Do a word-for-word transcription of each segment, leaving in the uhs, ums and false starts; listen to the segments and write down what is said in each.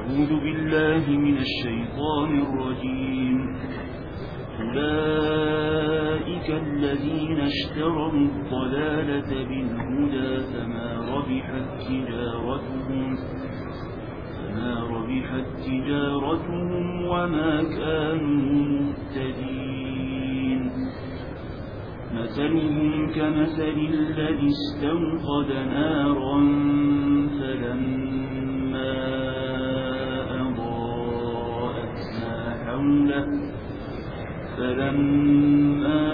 أعوذ بالله من الشيطان الرجيم. أولئك الذين اشتروا الضلالة بالهدى فما ربحت تجارتهم فما ربحت تجارتهم وما كانوا مهتدين. مثلهم كمثل الذي استوقد نارا فلما أضاءت ما حوله فلما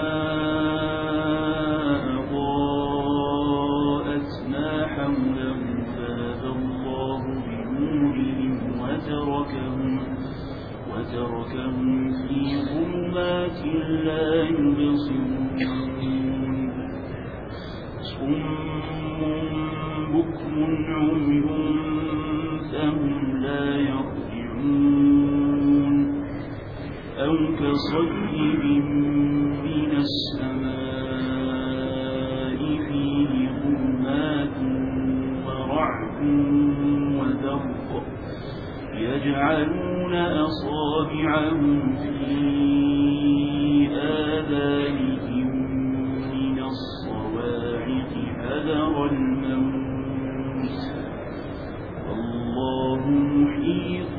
أضاءت ما حوله ذهب الله بنورهم وتركهم وتركهم في ظلمات لا يبصرون. صم بكم عمي فهم لا يرجعون. أو كصيب من السماء فيه ظلمات ورعد وبرق يجعلون أصابعهم في آذانهم من الصواعق حذر الموت والله محيط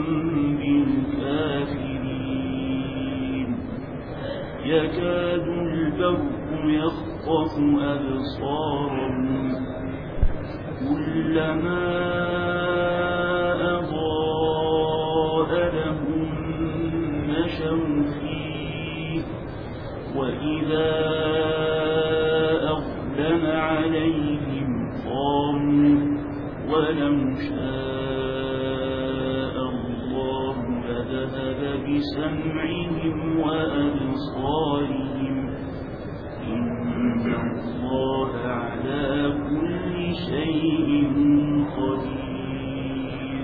بالكافرين. يكاد البرق يخطف أبصارهم كلما أضاء لهم مشوا فيه وإذا أظلم عليهم قاموا ولو شاء الله لذهب بسمعهم وأبصارهم إن الله على كل شيء قدير.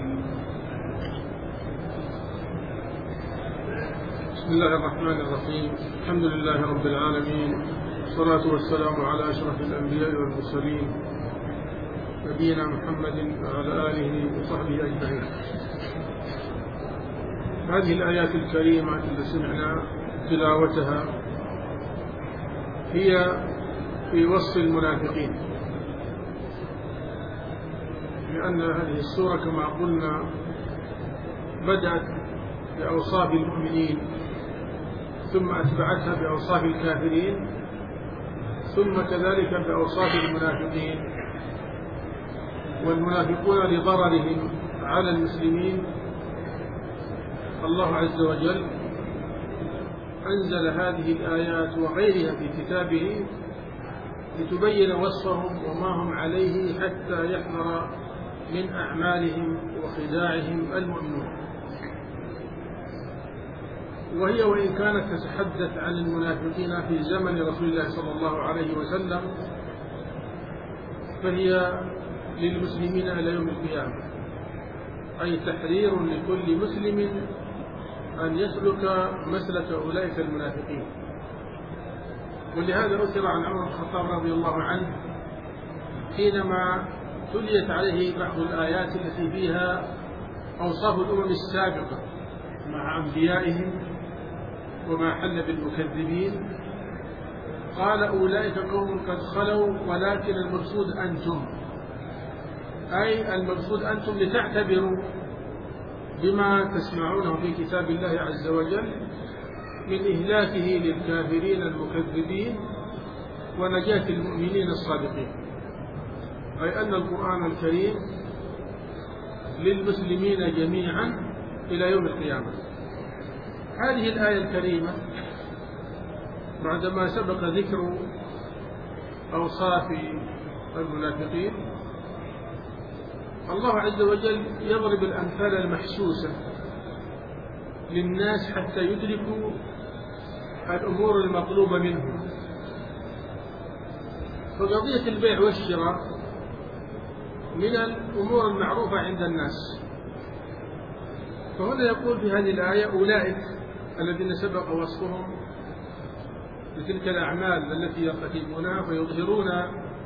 بسم الله الرحمن الرحيم. الحمد لله رب العالمين، والصلاة والسلام على أشرف الأنبياء والمرسلين نبينا محمد وعلى آله وصحبه أجمعين. هذه الآيات الكريمة التي سمعنا تلاوتها هي في وصف المنافقين، لأن هذه السورة كما قلنا بدأت بأوصاف المؤمنين ثم أتبعتها بأوصاف الكافرين ثم كذلك بأوصاف المنافقين. والمنافقون لضررهم على المسلمين الله عز وجل أنزل هذه الآيات وغيرها في كتابه لتبين وصفهم وما هم عليه حتى يحذر من أعمالهم وخداعهم المؤمنون. وهي وإن كانت تتحدث عن المنافقين في زمن رسول الله صلى الله عليه وسلم فهي للمسلمين إلى يوم القيامة، أي تحرير لكل مسلم أن يسلك مسلك أولئك المنافقين. ولهذا أثر عن عمر بن الخطاب رضي الله عنه حينما تليت عليه بعض الآيات التي فيها أوصاف الأمم السابقة مع أنبيائهم وما حل بالمكذبين، قال أولئك قوم قد خلوا ولكن المقصود أنتم، أي المقصود أنتم لتعتبروا بما تسمعونه في كتاب الله عز وجل من إهلاكه للكافرين المكذبين ونجاة المؤمنين الصادقين، أي أن القرآن الكريم للمسلمين جميعا إلى يوم القيامة. هذه الآية الكريمة بعدما سبق ذكر أوصاف المنافقين الله عز وجل يضرب الأمثال المحسوسة للناس حتى يدركوا الأمور المطلوبة منهم. فقضية البيع والشراء من الأمور المعروفة عند الناس، فهنا يقول في هذه الآية أولئك الذين سبق وصفهم بتلك الأعمال التي يرتكبونها فيظهرون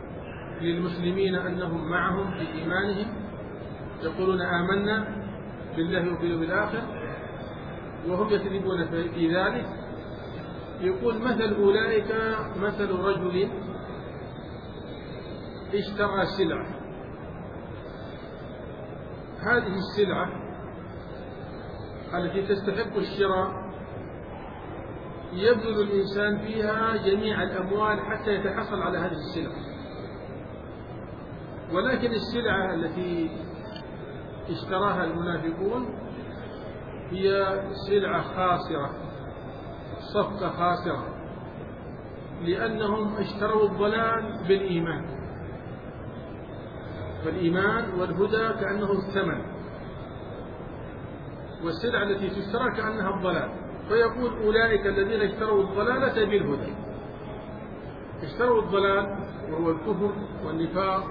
للمسلمين أنهم معهم في إيمانهم، يقولون آمنا بالله وفي اليوم الآخر وهم يكذبون في ذلك. يقول مثل أولئك مثل رجل اشترى سلعة، هذه السلعة التي تستحق الشراء يبذل الإنسان فيها جميع الأموال حتى يتحصل على هذه السلعة، ولكن السلعة التي اشتراها المنافقون هي سلعة خاسرة، صفقة خاسرة، لأنهم اشتروا الضلال بالإيمان، فالإيمان والهدى كأنه الثمن، والسلعة التي تشترى كأنها الضلال. فيقول أولئك الذين اشتروا الضلالة بالهدى، اشتروا الضلال وهو الكفر والنفاق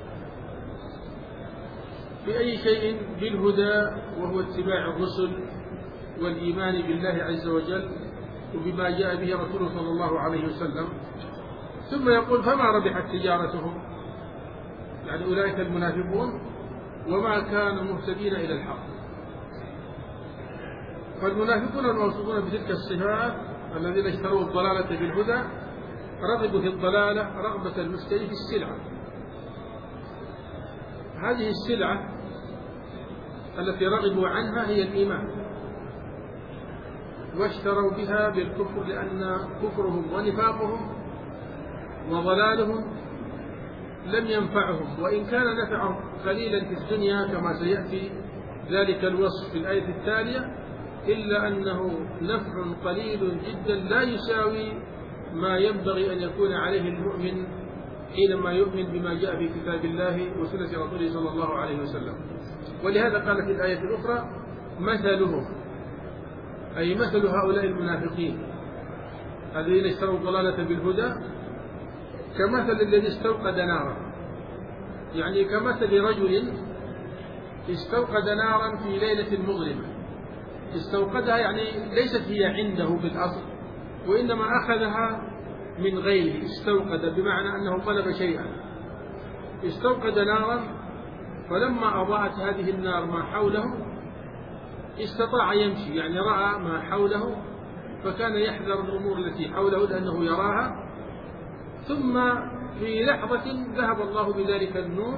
بأي شيء بالهدى وهو اتباع الرسل والإيمان بالله عز وجل وبما جاء به رسوله صلى الله عليه وسلم. ثم يقول فما ربحت تجارتهم، يعني أولئك المنافقون، وما كانوا مهتدين إلى الحق. فالمنافقون الموصوفون بتلك الصفات الذين اشتروا الضلالة بالهدى رغبوا في الضلالة رغبة المشتري في السلعة. هذه السلعة التي رغبوا عنها هي الإيمان، واشتروا بها بالكفر لأن كفرهم ونفاقهم وضلالهم لم ينفعهم، وإن كان نفعهم قليلا في الدنيا كما سيأتي ذلك الوصف في الآية التالية، إلا أنه نفع قليل جدا لا يساوي ما ينبغي أن يكون عليه المؤمن حينما يؤمن بما جاء في كتاب الله وسنة رسوله صلى الله عليه وسلم. ولهذا قال في الآية الأخرى مثلهم، أي مثل هؤلاء المنافقين الذين اشتروا الضلالة بالهدى كمثل الذي استوقد نارا، يعني كمثل رجل استوقد نارا في ليلة مظلمة. استوقدها يعني ليست هي عنده بالأصل، وإنما أخذها من غيره، استوقد بمعنى أنه طلب شيئا. استوقد نارا فلما أضاءت هذه النار ما حوله استطاع يمشي، يعني رأى ما حوله فكان يحذر الأمور التي حوله لأنه يراها. ثم في لحظة ذهب الله بذلك النور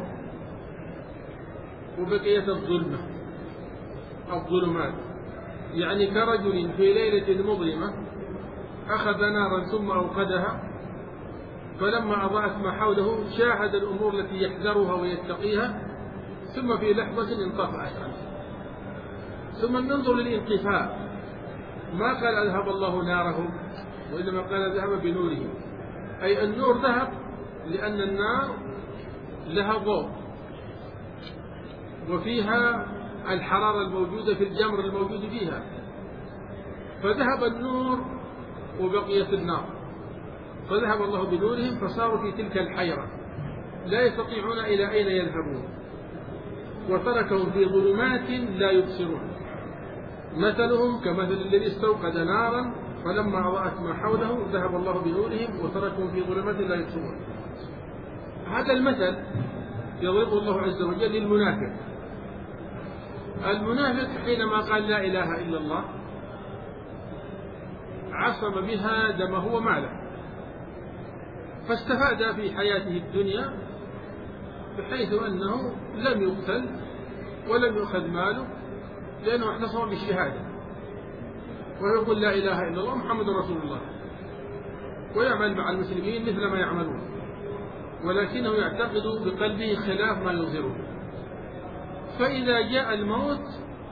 وبقيت الظلمة الظلمات، يعني كرجل في ليلة مظلمة أخذ نارا ثم أوقدها، فلما أضاءت ما حوله شاهد الأمور التي يحذرها ويتقيها، ثم في لحظة انطفأت عنه. ثم ننظر للانطفاء، ما قال أذهب الله نارهم، وإنما قال ذهب بنورهم، أي النور ذهب لأن النار لها ضوء وفيها الحرارة الموجودة في الجمر الموجود فيها، فذهب النور وبقيت النار، فذهب الله بنورهم فصاروا في تلك الحيرة لا يستطيعون إلى أين يذهبون، وتركهم في ظلمات لا يبصرون. مثلهم كمثل الذي استوقد نارا فلما أضاءت ما حوله ذهب الله بنورهم وتركهم في ظلمات لا يبصرون. هذا المثل يضربه الله عز وجل للمنافق. المنافق حينما قال لا إله إلا الله عصم بها دمه وماله، فاستفاد في حياته الدنيا بحيث أنه لم يقتل ولم يؤخذ ماله لأنه اعتصم بالشهادة، ويقول لا إله إلا الله محمد رسول الله، ويعمل مع المسلمين مثل ما يعملون، ولكنه يعتقد بقلبه خلاف ما يظهره. فإذا جاء الموت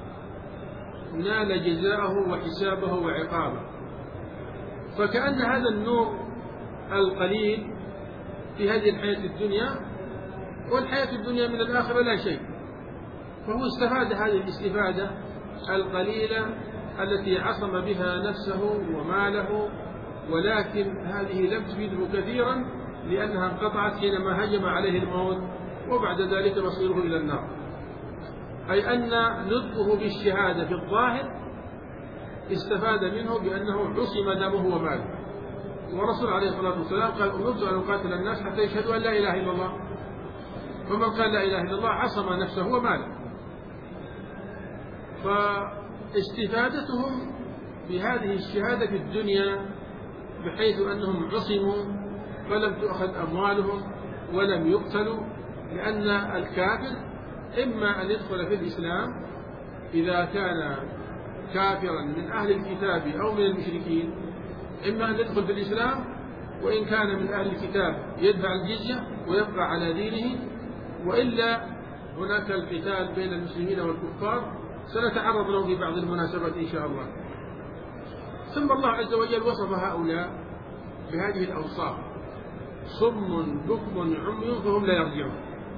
نال جزاءه وحسابه وعقابه. فكأن هذا النور القليل في هذه الحياة الدنيا، والحياة الدنيا من الآخرة لا شيء، فهو استفاد هذه الاستفادة القليلة التي عصم بها نفسه وماله، ولكن هذه لم تفيده كثيرا لأنها انقطعت حينما هجم عليه الموت، وبعد ذلك مصيره إلى النار. أي أن نطقه بالشهادة في الظاهر استفاد منه بأنه عصم دمه وماله، ورسول عليه الصلاة والسلام قال أمرت أن أقاتل الناس حتى يشهدوا أن لا إله إلا الله، فمن قال لا إله إلا الله عصم نفسه وماله. فاستفادتهم بهذه الشهادة في الدنيا بحيث أنهم عصموا فلم تؤخذ أموالهم ولم يقتلوا، لأن الكافر إما أن يدخل في الإسلام إذا كان كافرا من أهل الكتاب أو من المشركين، إما أن يدخل في الإسلام، وإن كان من أهل الكتاب يدفع الجزية ويبقى على دينه، وإلا هناك القتال بين المسلمين والكفار سنتعرض له في بعض المناسبات إن شاء الله. ثم الله عز وجل وصف هؤلاء بهذه الأوصاف: صم بكم عمي فهم لا يرجعون.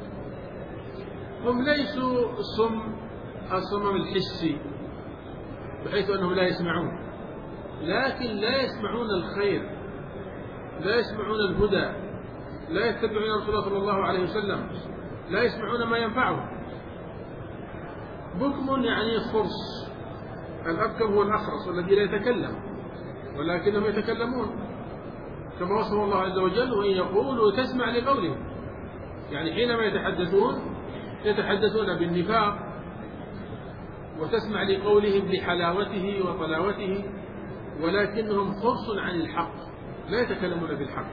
هم ليسوا الصم الصمم الحسي بحيث أنهم لا يسمعون، لكن لا يسمعون الخير، لا يسمعون الهدى، لا يتبعون رسول الله صلى الله عليه وسلم، لا يسمعون ما ينفعهم. بكم يعني خرص، الأبكم هو الأخرس الذي لا يتكلم ولكنهم يتكلمون كما وصف الله عز وجل: وإن يقولوا تسمع لقولهم، يعني حينما يتحدثون يتحدثون بالنفاق، وتسمع لقولهم لحلاوته وطلاوته، ولكنهم خرص عن الحق، لا يتكلمون بالحق.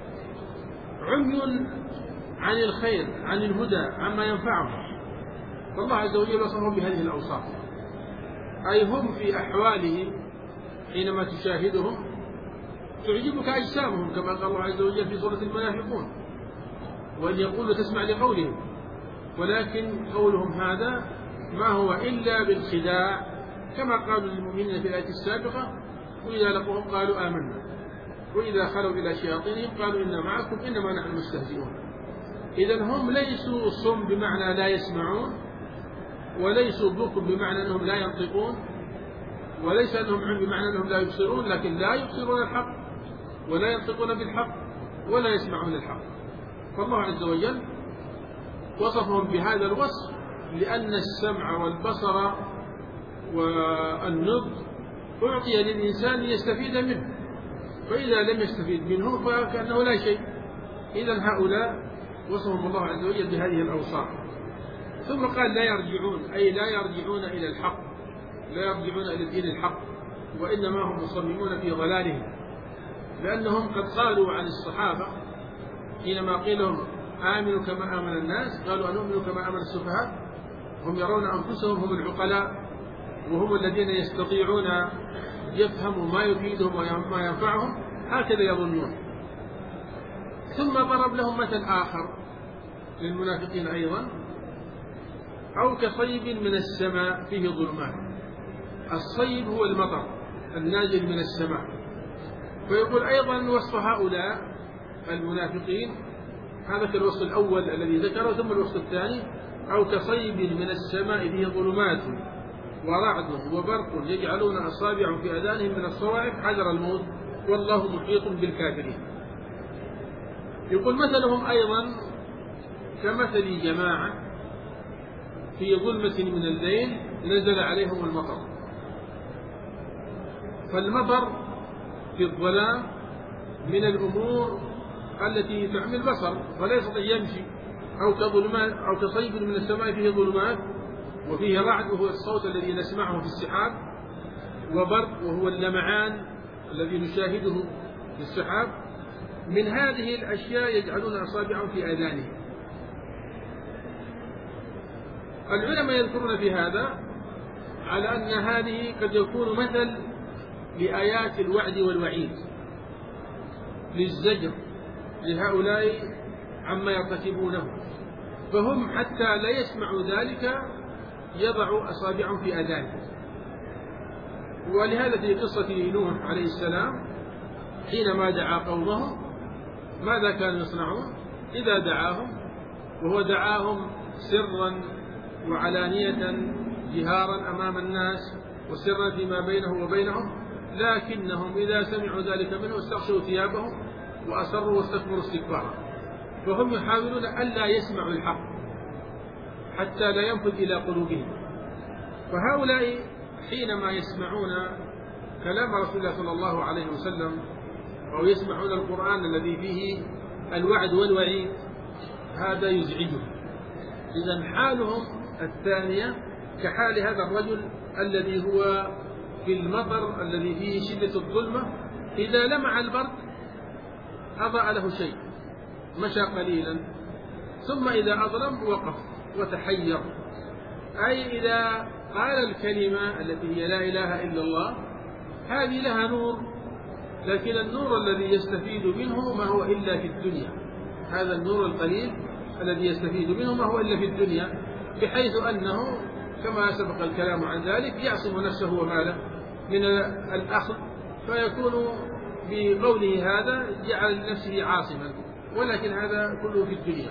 عمي عن الخير، عن الهدى، عما ينفعهم. فالله عز وجل وصفهم بهذه الأوصاف، أي هم في أحوالهم حينما تشاهدهم تعجبك أجسامهم كما قال الله عز وجل في سورة المنافقون: وأن يقولوا تسمع لقولهم، ولكن قولهم هذا ما هو إلا بالخداع، كما قالوا للمؤمنين في الآية السابقة: وإذا لقوهم قالوا آمنا وإذا خلوا إلى شياطينهم قالوا إنا معكم إنما نحن مستهزئون. إذن هم ليسوا صم بمعنى لا يسمعون، وليسوا بكم بمعنى أنهم لا ينطقون، وليس أنهم عم بمعنى أنهم لا يبصرون، لكن لا يبصرون الحق ولا ينطقون بالحق ولا يسمعون الحق. فالله عز وجل وصفهم بهذا الوصف لأن السمع والبصر والنطق أعطي للإنسان ليستفيد منه، فإذا لم يستفيد منه فكأنه لا شيء. إذن هؤلاء وصفهم الله عز وجل بهذه الأوصاف. ثم قال لا يرجعون، أي لا يرجعون إلى الحق، لا يرجعون إلى الدين الحق، وإنما هم مصممون في ضلالهم، لأنهم قد قالوا عن الصحابة حينما قيل لهم آمنوا كما آمن الناس قالوا أنؤمن كما آمن السفهاء، هم يرون أنفسهم هم العقلاء وهم الذين يستطيعون يفهموا ما يفيدهم وما ينفعهم، هكذا يظنون. ثم ضرب لهم مثل آخر للمنافقين أيضا: أو كصيب من السماء فيه ظلمات. الصيب هو المطر النازل من السماء. فيقول أيضا وصف هؤلاء المنافقين، هذا الوصف الأول الذي ذكره، ثم الوصف الثاني: أو كصيب من السماء فيه ظلمات ورعد وبرق يجعلون أصابعهم في آذانهم من الصواعق حذر الموت والله محيط بالكافرين. يقول مثلهم أيضا كمثل جماعة في ظلمة من الليل نزل عليهم المطر. فالمطر في الظلام من الأمور التي تعمي البصر فلا يستطيع يمشي، أو كظلمات أو كصيب من السماء فيه ظلمات وفيه رعد وهو الصوت الذي نسمعه في السحاب، وبرق وهو اللمعان الذي نشاهده في السحاب. من هذه الأشياء يجعلون أصابعهم في آذانهم. العلماء يذكرون في هذا على أن هذه قد يكون مثل لآيات الوعد والوعيد للزجر لهؤلاء عما يرتكبونه، فهم حتى لا يسمعوا ذلك يضعوا أصابعهم في آذانهم. ولهذا في قصة نوح عليه السلام حينما دعا قومه ماذا كانوا يصنعون؟ إذا دعاهم، وهو دعاهم سرا وعلانية جهارا أمام الناس وسرا فيما بينه وبينهم، لكنهم إذا سمعوا ذلك منه استغشوا ثيابهم وأصروا واستكبروا استكبارا. فهم يحاولون ألا يسمعوا الحق حتى لا ينفذ إلى قلوبهم. فهؤلاء حينما يسمعون كلام رسول الله صلى الله عليه وسلم أو يسمعون القرآن الذي فيه الوعد والوعيد هذا يزعجهم. إذن حالهم الثانية كحال هذا الرجل الذي هو في المطر الذي فيه شدة الظلمة، إذا لمع البرق أضاء له شيء، مشى قليلا، ثم إذا أظلم وقف وتحير. أي إذا قال الكلمة التي هي لا إله إلا الله، هذه لها نور، لكن النور الذي يستفيد منه ما هو إلا في الدنيا. هذا النور القليل الذي يستفيد منه ما هو إلا في الدنيا، بحيث أنه كما سبق الكلام عن ذلك يعصم نفسه وماله من الأخذ، فيكون بقوله هذا جعل لنفسه عاصما، ولكن هذا كله في الدنيا.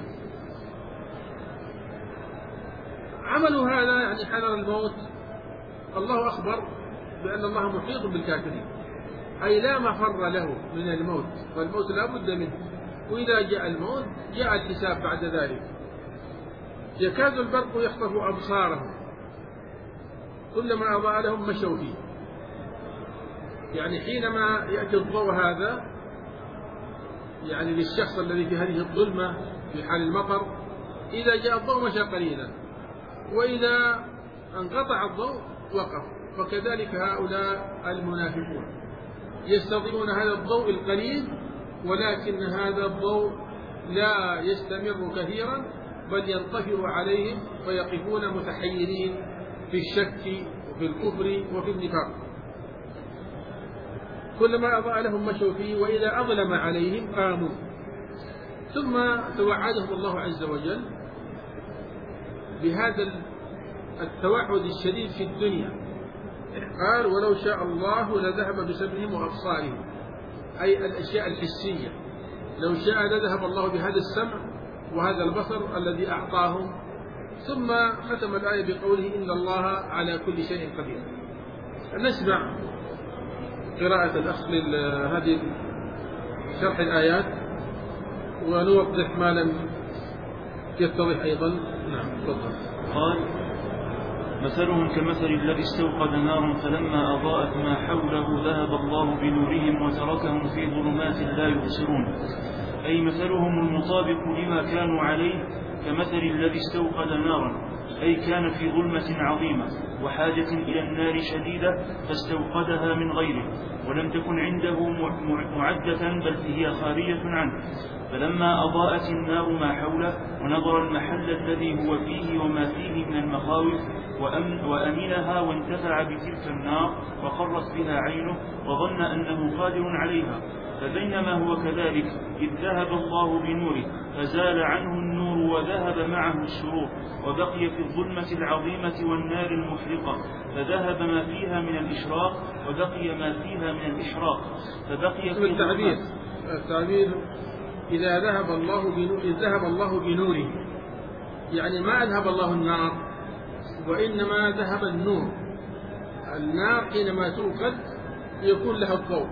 عمل هذا يعني حذر الموت. الله أخبر بأن الله محيط بالكافرين، أي لا مفر له من الموت، والموت لا بد منه، وإذا جاء الموت جاء الحساب بعد ذلك. يكاد البرق يخطف أبصارهم كلما أضاء لهم مشوا فيه. يعني حينما يأتي الضوء هذا يعني للشخص الذي في هذه الظلمة في حال المطر، إذا جاء الضوء مشى قليلا، وإذا انقطع الضوء وقف. وكذلك هؤلاء المنافقون يستضيئون هذا الضوء القليل، ولكن هذا الضوء لا يستمر كثيرا، بل ينطفئ عليهم فيقفون متحيرين في الشك وفي الكفر وفي النفاق. كلما أضاء لهم مشوا فيه، وإذا أظلم عليهم قاموا. ثم توعدهم الله عز وجل بهذا التوعد الشديد في الدنيا، قال ولو شاء الله لذهب بسمعهم وأبصارهم، أي الأشياء الحسية، لو شاء لذهب الله بهذا السمع وهذا البصر الذي أعطاهم. ثم ختم الآية بقوله إن الله على كل شيء قدير. نسمع قراءة الأخ لهذه شرح الآيات ونوضح ما لم يتضح أيضا. نعم تفضل. قال مثلهم كمثل الذي استوقد نارا فلما أضاءت ما حوله ذهب الله بنورهم وتركهم في ظلمات لا يبصرون. أي مثلهم المطابق لما كانوا عليه كمثل الذي استوقد نارا، أي كان في ظلمة عظيمة وحاجة إلى النار شديدة فاستوقدها من غيره، ولم تكن عنده معدة بل هي خارجة عنه. فلما أضاءت النار ما حوله ونظر المحل الذي هو فيه وما فيه من المخاوف وأمنها وانتفع بتلك النار وقرت بها عينه وظن أنه قادر عليها. فبينما هو كذلك إذ ذهب الله بنوره فزال عنه النور وذهب معه السرور، وبقي في الظلمة العظيمة والنار المحرقة، فذهب ما فيها من الإشراق وبقي ما فيها من الإشراق، فبقي في التعبير التعبير إذا ذهب الله بنور إذ ذهب الله بنوره، يعني ما أذهب الله النار، وإنما ذهب النور. النار حينما توقد يكون لها الضوء،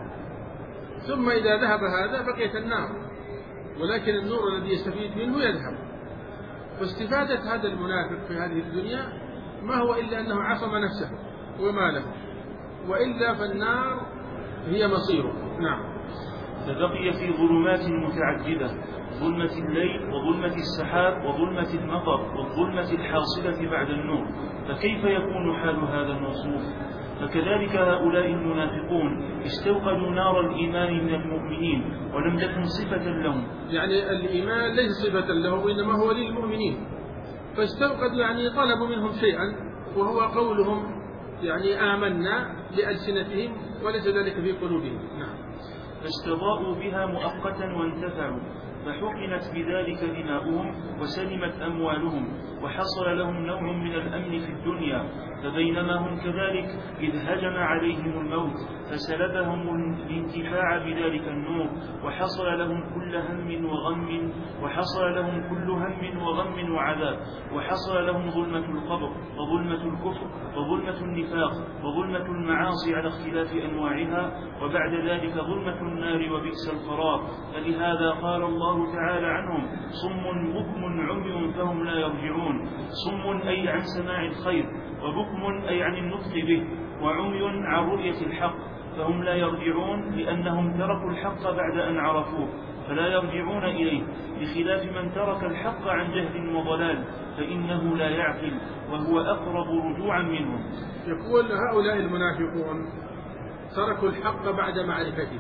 ثم إذا ذهب هذا بقيت النار، ولكن النور الذي يستفيد منه يذهب. فاستفادة هذا المنافق في هذه الدنيا ما هو إلا أنه عصم نفسه وماله، وإلا فالنار هي مصيره. نعم. فبقي في ظلمات متعددة، ظلمة الليل وظلمة السحاب وظلمة المطر والظلمة الحاصلة بعد النور. فكيف يكون حال هذا الموصوف؟ فكذلك هؤلاء المنافقون استوقدوا نار الإيمان من المؤمنين ولم تكن صفة لهم، يعني الإيمان ليس صفة لهم وإنما هو للمؤمنين، فاستوقدوا يعني طلبوا منهم شيئا وهو قولهم يعني آمنا بألسنتهم وليس ذلك في قلوبهم. نعم. فاستضاءوا بها مؤقتا وانتفعوا، فحقنت بذلك دماؤهم وسلمت أموالهم وحصل لهم نوع من الأمن في الدنيا. فبينما هم كذلك إذ هجم عليهم الموت فسلبهم الانتفاع بذلك النور، وحصل لهم كل هم وغم وحصل لهم كل هم وغم وعذاب، وحصل لهم ظلمة القبر وظلمة الكفر وظلمة النفاق وظلمة المعاصي على اختلاف أنواعها، وبعد ذلك ظلمة النار وبئس القرار. فلهذا قال الله تعالى عنهم صم بكم عمي فهم لا يرجعون. صم أي عن سماع الخير، وبكم أي عن النطق به، وعمي عن رؤية الحق، فهم لا يرجعون لأنهم تركوا الحق بعد أن عرفوه. فلا يرجعون إليه، بخلاف من ترك الحق عن جهل وضلال فإنه لا يعقل وهو أقرب رجوعا منهم. يقول هؤلاء المنافقون تركوا الحق بعد معرفته،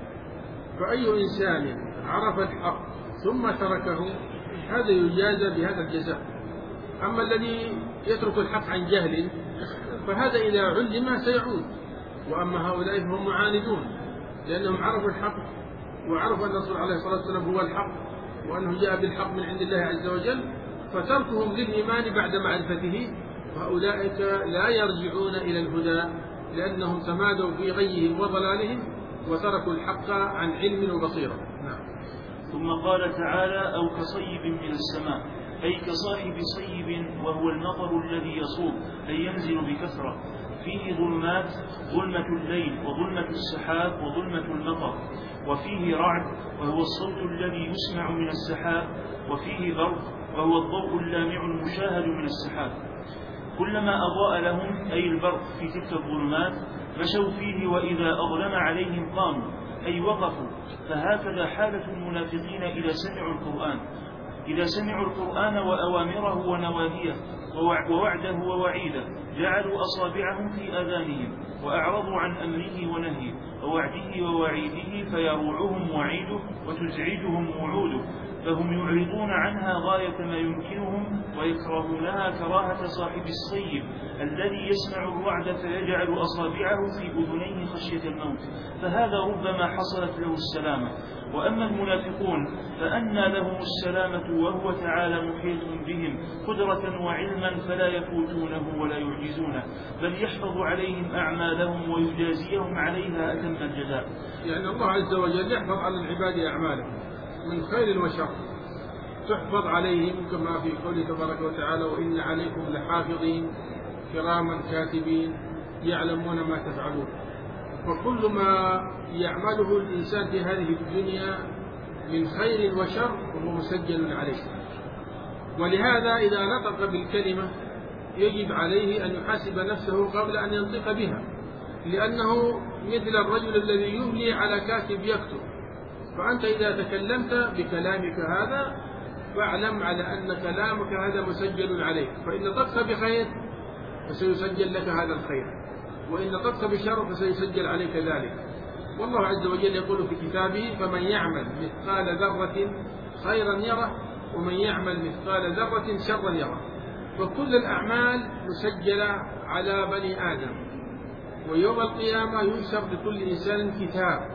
فأي إنسان عرف الحق ثم تركه هذا يجازى بهذا الجزاء. أما الذي يترك الحق عن جهل فهذا إذا علم سيعود. وأما هؤلاء فهم معاندون، لأنهم عرفوا الحق وعرفوا أن الرسول عليه الصلاة والسلام هو الحق وأنه جاء بالحق من عند الله عز وجل، فتركهم للإيمان بعد معرفته، وأولئك لا يرجعون إلى الهدى لأنهم تمادوا في غيهم وضلالهم وتركوا الحق عن علم وبصيرة. نعم. ثم قال تعالى: أو كصيب من السماء، أي كصاحب صيب وهو المطر الذي يصوب أي ينزل بكثرة، فيه ظلمات، ظلمة الليل وظلمة السحاب وظلمة المطر، وفيه رعد وهو الصوت الذي يسمع من السحاب، وفيه برق وهو الضوء اللامع المشاهد من السحاب. كلما أضاء لهم أي البرق في تلك الظلمات مشوا فيه، وإذا أظلم عليهم قاموا أي وقفوا. فهكذا حالة المنافقين إذا سمعوا القرآن إذا سمعوا القرآن وأوامره ونواهيه ووعده ووعيده جعلوا أصابعهم في آذانهم وأعرضوا عن أمره ونهيه ووعده ووعيده، فيروعهم وعيده وتزعجهم وعوده، فهم يعرضون عنها غاية ما يمكنهم ويكرهونها كراهة صاحب الصيب الذي يسمع الرعد فيجعل أصابعه في أذنيه خشية الموت، فهذا ربما حصلت له السلامة. وأما المنافقون فأنى لهم السلامة وهو تعالى محيط بهم قدرة وعلما فلا يفوتونه ولا يعجزونه، بل يحفظ عليهم أعمالهم ويجازيهم عليها أتم الجزاء. يعني الله عز وجل يحفظ على العباد أعمالهم من خير وشر، تحفظ عليهم كما في قوله تبارك وتعالى: وإن عليكم لحافظين كراما كاتبين يعلمون ما تفعلون. وكل ما يعمله الإنسان في هذه الدنيا من خير وشر وهو مسجل عليه، ولهذا إذا نطق بالكلمة يجب عليه أن يحاسب نفسه قبل أن ينطق بها، لأنه مثل الرجل الذي يملي على كاتب يكتب. فأنت إذا تكلمت بكلامك هذا فاعلم على أن كلامك هذا مسجل عليك، فإن نطقت بخير فسيسجل لك هذا الخير، وإن نطقت بشر فسيسجل عليك ذلك. والله عز وجل يقول في كتابه: فمن يعمل مثقال ذرة خيرا يره ومن يعمل مثقال ذرة شرا يره. فكل الأعمال مسجلة على بني آدم، ويوم القيامة ينشر لكل إنسان كتاب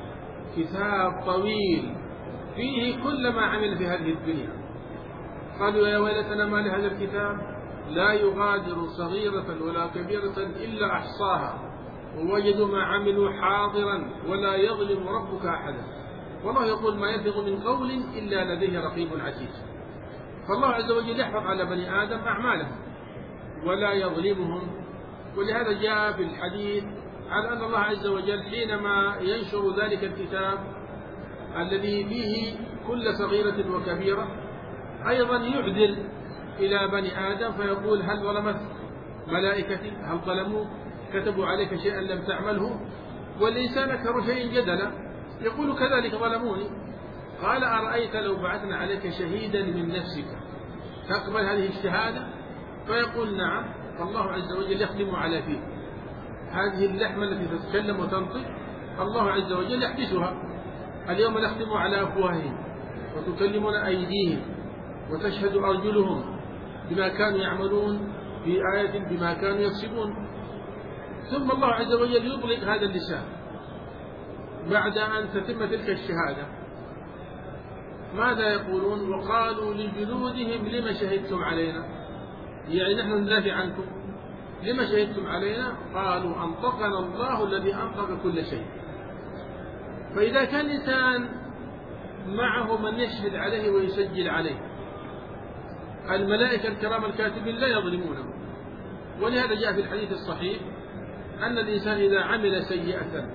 كتاب طويل فيه كل ما عمل في هذه الدنيا. قالوا: يا ويلتنا ما لهذا الكتاب لا يغادر صغيرة ولا كبيرة إلا أحصاها ووجدوا ما عملوا حاضرا ولا يظلم ربك أحدا. والله يقول: ما يلفظ من قول إلا لديه رقيب عتيد. فالله عز وجل يحفظ على بني آدم أعمالهم ولا يظلمهم. ولهذا جاء في الحديث على أن الله عز وجل حينما ينشر ذلك الكتاب الذي فيه كل صغيرة وكبيرة أيضا يعدل إلى بني آدم فيقول: هل ظلمت ملائكتي؟ هل ظلموا؟ كتبوا عليك شيئا لم تعمله؟ والإنسان أكثر شيء جدلا يقول: كذلك ظلموني. قال: أرأيت لو بعثنا عليك شهيدا من نفسك تقبل هذه الشهادة؟ فيقول: نعم. فالله عز وجل يختم على فيه. هذه اللحمة التي تتكلم وتنطق الله عز وجل يحبسها. اليوم نختم على أفواههم وتكلمنا أيديهم وتشهد أرجلهم بما كانوا يعملون في آية بما كانوا يكسبون. ثم الله عز وجل يطلق هذا اللسان بعد أن تتم تلك الشهادة. ماذا يقولون؟ وقالوا لجلودهم: لما شهدتم علينا؟ يعني نحن ندافع عنكم، لما شهدتم علينا؟ قالوا: أنطقنا الله الذي أنطق كل شيء. فإذا كان الإنسان معه من يشهد عليه ويسجل عليه، الملائكة الكرام الكاتبين لا يظلمونه. ولهذا جاء في الحديث الصحيح أن الإنسان إذا عمل سيئة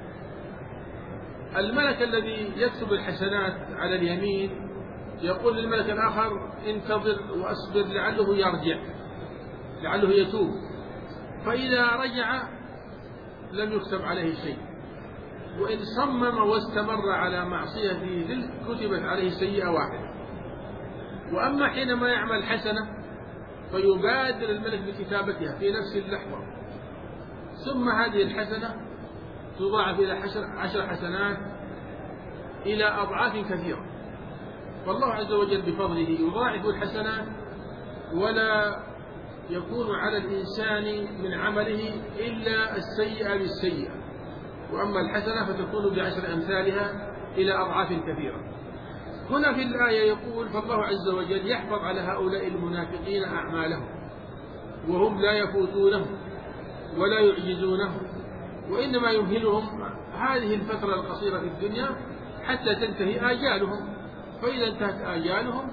الملك الذي يكتب الحسنات على اليمين يقول للملك الآخر: انتظر وأصبر لعله يرجع، لعله يتوب. فإذا رجع لم يكتب عليه شيء، وإن صمم واستمر على معصية في ذل كتبت عليه سيئة واحدة. وأما حينما يعمل حسنة فيبادر الملك بكتابتها في نفس اللحظة، ثم هذه الحسنة تضاعف إلى عشر حسنات إلى أضعاف كثيرة. والله عز وجل بفضله يضاعف الحسنات ولا يكون على الإنسان من عمله إلا السيئة بالسيئة، وأما الحسنة فتكون بعشر أمثالها إلى أضعاف كثيرة. هنا في الآية يقول فالله عز وجل يحفظ على هؤلاء المنافقين أعمالهم وهم لا يفوتونه ولا يعجزونه، وإنما يمهلهم هذه الفترة القصيرة في الدنيا حتى تنتهي آجالهم، فإذا انتهت آجالهم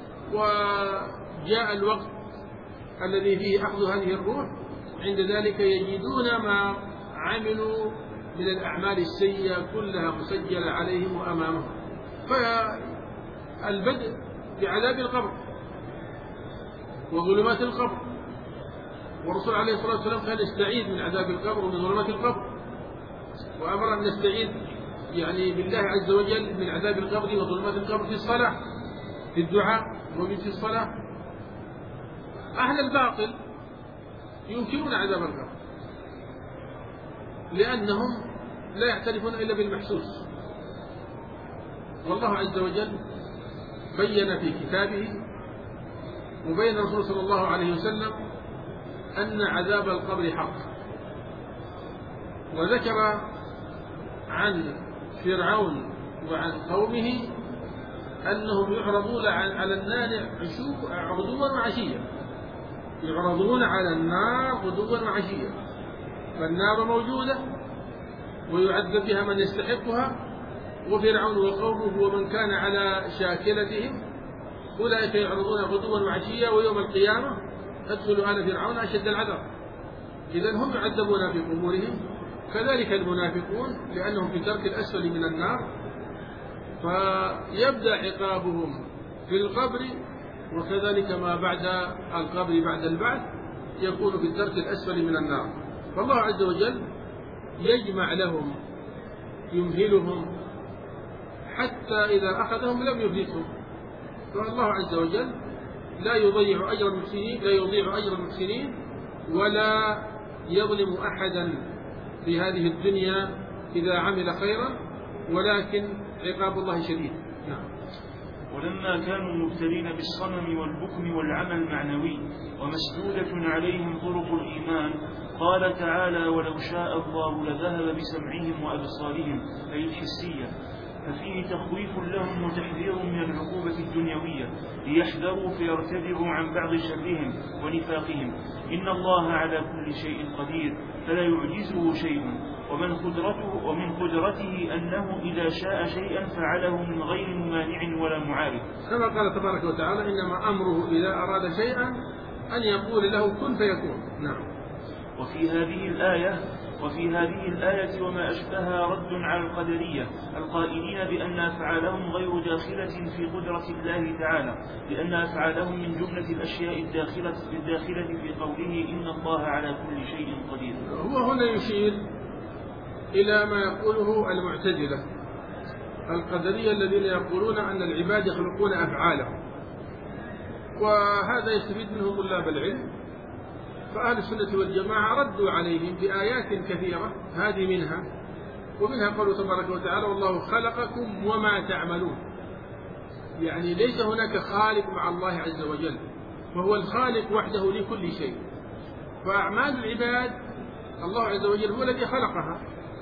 وجاء الوقت الذي فيه أخذ هذه الروح عند ذلك يجدون ما عملوا من الأعمال السيئة كلها مسجلة عليهم وأمامهم. فالبدء بعذاب القبر وظلمات القبر، والرسول عليه الصلاة والسلام كان يستعيذ من عذاب القبر ومن ظلمات القبر، وأمر أن نستعيذ يعني بالله عز وجل من عذاب القبر وظلمات القبر في الصلاة، في الدعاء ومن في الصلاة. أهل الباطل ينكرون عذاب القبر لأنهم لا يعترفون إلا بالمحسوس، والله عز وجل بين في كتابه وبين الرسول صلى الله عليه وسلم أن عذاب القبر حق. وذكر عن فرعون وعن قومه أنهم يعرضون على النار غدوا وعشيا، يعرضون على النار غدوا وعشيا، فالنار موجودة ويعذب بها من يستحقها، وفرعون وقومه ومن كان على شاكلتهم أولئك يعرضون غدوا وعشيا، ويوم القيامة ادخلوا آل فرعون أشد العذاب. إذن هم يعذبون في قبورهم، كذلك المنافقون لأنهم في الدرك الأسفل من النار، فيبدأ عقابهم في القبر، وكذلك ما بعد القبر بعد البعث يكون في الدرك الأسفل من النار. فالله عز وجل يجمع لهم يمهلهم حتى إذا أخذهم لم يفلتهم، فالله عز وجل لا يضيع أجر المحسنين، لا يضيع أجر المحسنين ولا يظلم أحدا في هذه الدنيا إذا عمل خيرا، ولكن عقاب الله شديد. نعم. ولما كانوا مبتلين بالصنم والبكم والعمى المعنوي ومسدودة عليهم طرق الإيمان، قال تعالى ولو شاء الله لذهب بسمعهم وأبصارهم أي الحسية، ففيه تخويف لهم وتحذير من العقوبة الدنيوية ليحذروا فيرتدعوا عن بعض شرهم ونفاقهم. إن الله على كل شيء قدير فلا يعجزه شيء، ومن قدرته, ومن قدرته أنه إذا شاء شيئا فعله من غير ممانع ولا معارض، كما قال تبارك وتعالى إنما أمره إذا أراد شيئا أن يقول له كن فيكون. نعم. وفي هذه الآية وفي هذه الآية وما أشبهها رد على القدرية القائلين بأن أفعالهم غير داخلة في قدرة الله تعالى، لأن أفعالهم من جملة الأشياء الداخلة, الداخلة في قوله إن الله على كل شيء قدير. هو هنا يشير إلى ما يقوله المعتزلة القدرية الذين يقولون أن العباد يخلقون أفعالهم، وهذا يستفيد منه طلاب العلم. فأهل السنة والجماعة ردوا عليهم بآيات كثيرة، هذه منها، ومنها قوله تبارك وتعالى والله خلقكم وما تعملون، يعني ليس هناك خالق مع الله عز وجل، وهو الخالق وحده لكل شيء، فأعمال العباد الله عز وجل هو الذي خلقها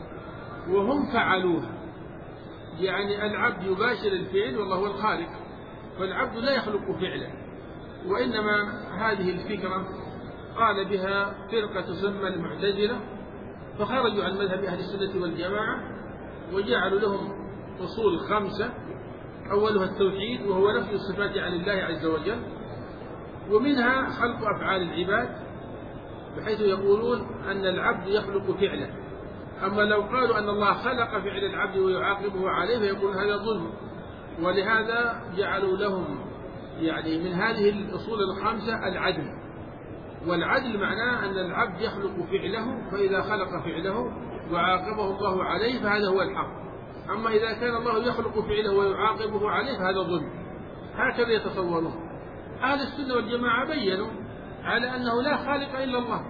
وهم فعلوها، يعني العبد يباشر الفعل والله هو الخالق، فالعبد لا يخلق فعلا. وإنما هذه الفكرة قال بها فرقة تسمى المعتزلة، فخرجوا عن مذهب أهل السنة والجماعة وجعلوا لهم أصول خمسة، أولها التوحيد وهو نفي الصفات عن الله عز وجل، ومنها خلق أفعال العباد بحيث يقولون أن العبد يخلق فعلا، أما لو قالوا أن الله خلق فعل العبد ويعاقبه عليه فيقول هذا ظلم، ولهذا جعلوا لهم يعني من هذه الأصول الخمسة العدل، والعدل معناه أن العبد يخلق فعله، فإذا خلق فعله وعاقبه الله عليه فهذا هو الحق. أما إذا كان الله يخلق فعله ويعاقبه عليه فهذا ظلم. هكذا يتصورون. أهل السنة والجماعة بيّنوا على أنه لا خالق إلا الله،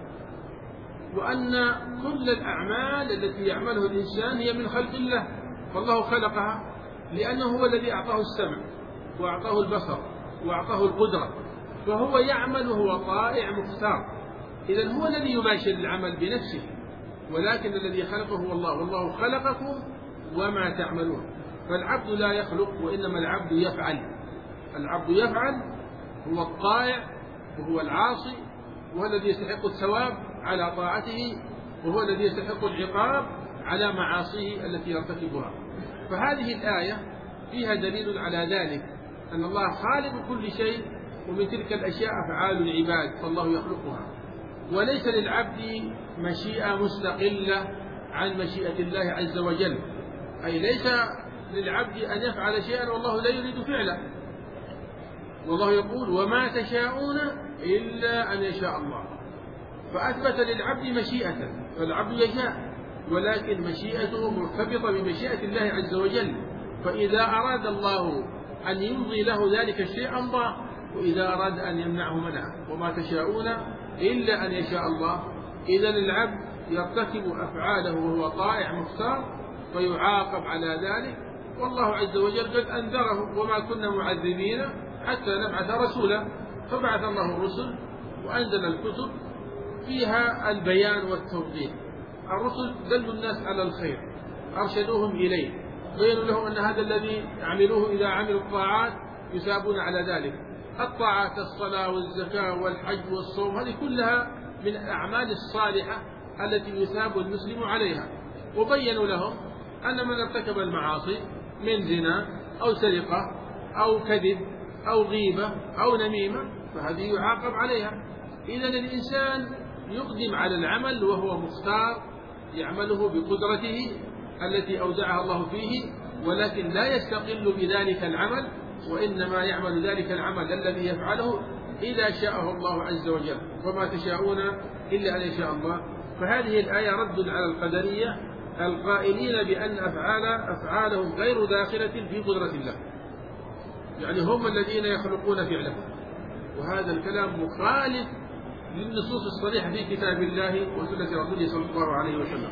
وأن كل الأعمال التي يعملها الإنسان هي من خلق الله، فالله خلقها لأنه هو الذي أعطاه السمع وأعطاه البصر وأعطاه القدرة، فهو يعمل وهو طائع مختار. إذن هو الذي يباشر العمل بنفسه، ولكن الذي خلقه هو الله، والله خلقكم وما تعملون. فالعبد لا يخلق، وإنما العبد يفعل. العبد يفعل، هو الطائع وهو العاصي، وهو الذي يستحق الثواب على طاعته، وهو الذي يستحق العقاب على معاصيه التي يرتكبها. فهذه الآية فيها دليل على ذلك، أن الله خالق كل شيء، ومن تلك الأشياء أفعال العباد فالله يخلقها، وليس للعبد مشيئة مستقلة عن مشيئة الله عز وجل. أي ليس للعبد أن يفعل شيئا والله لا يريد فعله، والله يقول وما تشاءون إلا أن يشاء الله، فأثبت للعبد مشيئة، فالعبد يشاء، ولكن مشيئته مرتبطة بمشيئة الله عز وجل. فإذا أراد الله أن يمضي له ذلك الشيء أمضى، وإذا أراد أن يمنعه منعه. وما تشاءون إلا أن يشاء الله. إذا العبد يرتكب أفعاله وهو طائع مختار فيعاقب على ذلك، والله عز وجل قد أنذره وما كنا معذبين حتى نبعث رسولا، فبعث الله الرسل وأنزل الكتب فيها البيان والتوضيح. الرسل دلوا الناس على الخير، أرشدوهم إليه، بينوا لهم أن هذا الذي عملوه إذا عملوا الطاعات يثابون على ذلك. الطاعات الصلاة والزكاة والحج والصوم هذه كلها من الأعمال الصالحة التي يثاب المسلم عليها. وبينوا لهم أن من ارتكب المعاصي من زنا أو سرقة أو كذب أو غيبة أو نميمة فهذه يعاقب عليها. إذن الإنسان يقدم على العمل وهو مختار يعمله بقدرته التي أودعها الله فيه، ولكن لا يستقل بذلك العمل، وإنما يعمل ذلك العمل الذي يفعله إذا شاءه الله عز وجل. وما تشاءون إلا أن يشاء الله. فهذه الآية رد على القدرية القائلين بأن أفعال أفعالهم غير داخلة في قدرة الله، يعني هم الذين يخلقون فعله، وهذا الكلام مخالف للنصوص الصريحة في كتاب الله وسنة رسوله صلى الله عليه وسلم.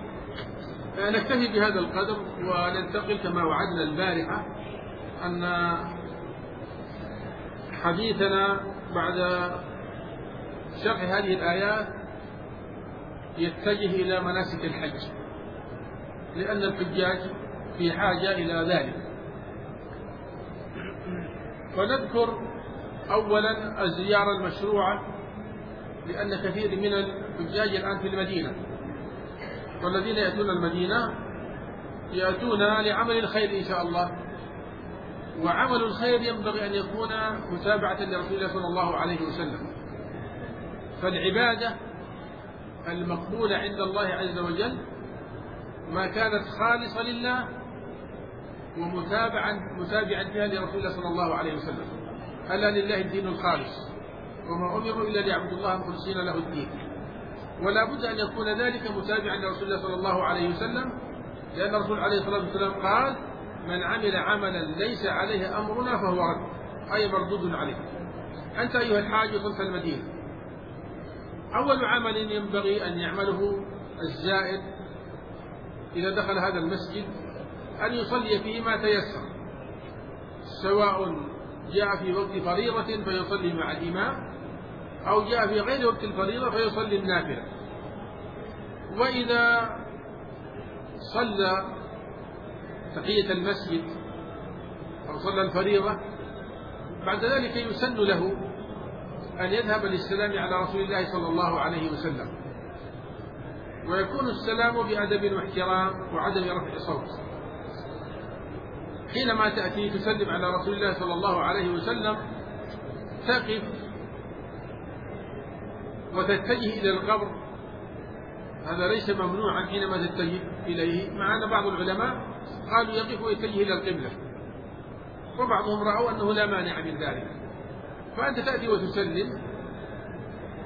نكتفي بهذا القدر وننتقل كما وعدنا البارحة أن حديثنا بعد شرح هذه الآيات يتجه إلى مناسك الحج، لأن الحجاج في حاجة إلى ذلك. ونذكر أولا الزيارة المشروعة، لأن كثير من الحجاج الآن في المدينة، والذين يأتون المدينة يأتون لعمل الخير إن شاء الله، وعمل الخير ينبغي أن يكون متابعة لرسول الله صلى الله عليه وسلم. فالعبادة المقبولة عند الله عز وجل ما كانت خالصة لله ومتابعا متابعا فيها لرسول الله صلى الله عليه وسلم. ألا لله الدين الخالص وما أمروا إلا ليعبدوا الله مخلصين له الدين. ولا بد أن يكون ذلك متابعا لرسول الله صلى الله عليه وسلم، لأن الرسول عليه الصلاة والسلام قال من عمل عملا ليس عليه أمرنا فهو رد، أي مردود عليه. أنت أيها الحاج وصلت المدينة، أول عمل ينبغي أن يعمله الزائر إذا دخل هذا المسجد أن يصلي فيه ما تيسر، سواء جاء في وقت فريضة فيصلي مع الإمام، أو جاء في غير وقت الفريضة فيصلي النافلة. وإذا صلى تحية المسجد أو صلى الفريضة بعد ذلك يسن له أن يذهب للسلام على رسول الله صلى الله عليه وسلم، ويكون السلام بأدب واحترام وعدم رفع صوت. حينما تأتي تسلم على رسول الله صلى الله عليه وسلم تقف وتتجه إلى القبر، هذا ليس ممنوعا حينما تتجه إليه. معنا بعض العلماء قالوا يقف ويتجه إلى القبلة، وبعضهم رأوا أنه لا مانع من ذلك. فأنت تأتي وتسلم،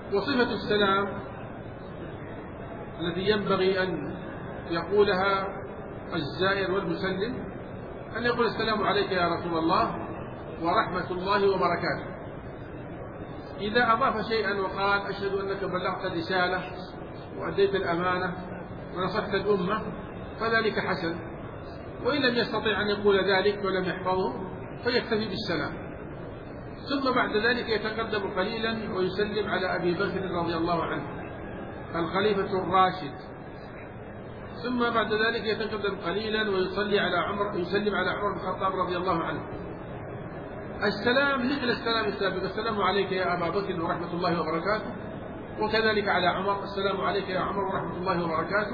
وصفة السلام التي ينبغي أن يقولها الزائر والمسلم أن يقول السلام عليك يا رسول الله ورحمة الله وبركاته. إذا أضاف شيئا وقال أشهد أنك بلغت الرسالة وأديت الأمانة ونصحت الأمة فذلك حسن، وإن لم يستطع أن يقول ذلك ولم يحفظه فيكتفي بالسلام، ثم بعد ذلك يتقدم قليلا ويسلم على أبي بكر رضي الله عنه الخليفة الراشد، ثم بعد ذلك يتقدم قليلا ويصلي على عمر يسلم على عمر بن الخطاب رضي الله عنه. السلام مثل السلام السابق، السلام عليك يا أبا بكر ورحمة الله وبركاته، وكذلك على عمر السلام عليك يا عمر ورحمة الله وبركاته.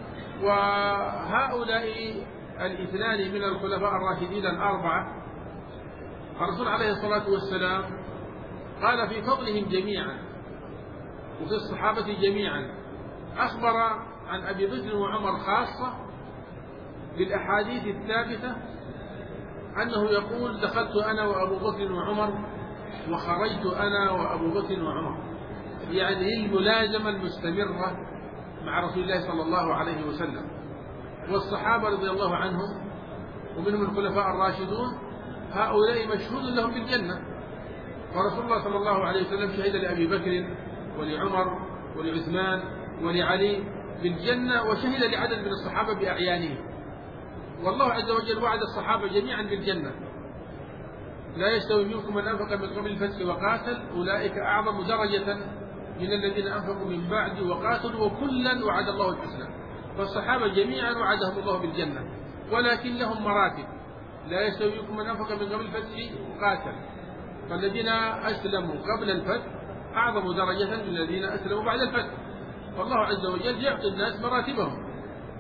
وهؤلاء الاثنان من الخلفاء الراشدين الأربعة الرسول عليه الصلاة والسلام قال في فضلهم جميعا وفي الصحابة جميعا، أخبر عن أبي بكر وعمر خاصة بالأحاديث الثابتة أنه يقول دخلت أنا وأبو بكر وعمر وخرجت أنا وأبو بكر وعمر، يعني الملازمة المستمرة مع رسول الله صلى الله عليه وسلم. والصحابة رضي الله عنهم ومنهم الخلفاء الراشدون هؤلاء مشهود لهم بالجنة، ورسول الله صلى الله عليه وسلم شهد لأبي بكر ولعمر ولعثمان ولعلي بالجنة، وشهد لعدد من الصحابة بأعيانهم. والله عز وجل وعد الصحابة جميعا بالجنة، لا يستوي منكم من أنفق من قبل الفتح وقاتل أولئك أعظم درجة من الذين أنفقوا من بعد وقاتلوا وكلا وعد الله الحسنى. فالصحابة جميعا وعدهم الله بالجنة، ولكن لهم مراتب، لا يستوي منكم من أنفق من قبل الفتح وقاتل، فالذين أسلموا قبل الفتح أعظم درجة من الذين أسلموا بعد الفتح، فالله عز وجل يعطي الناس مراتبهم.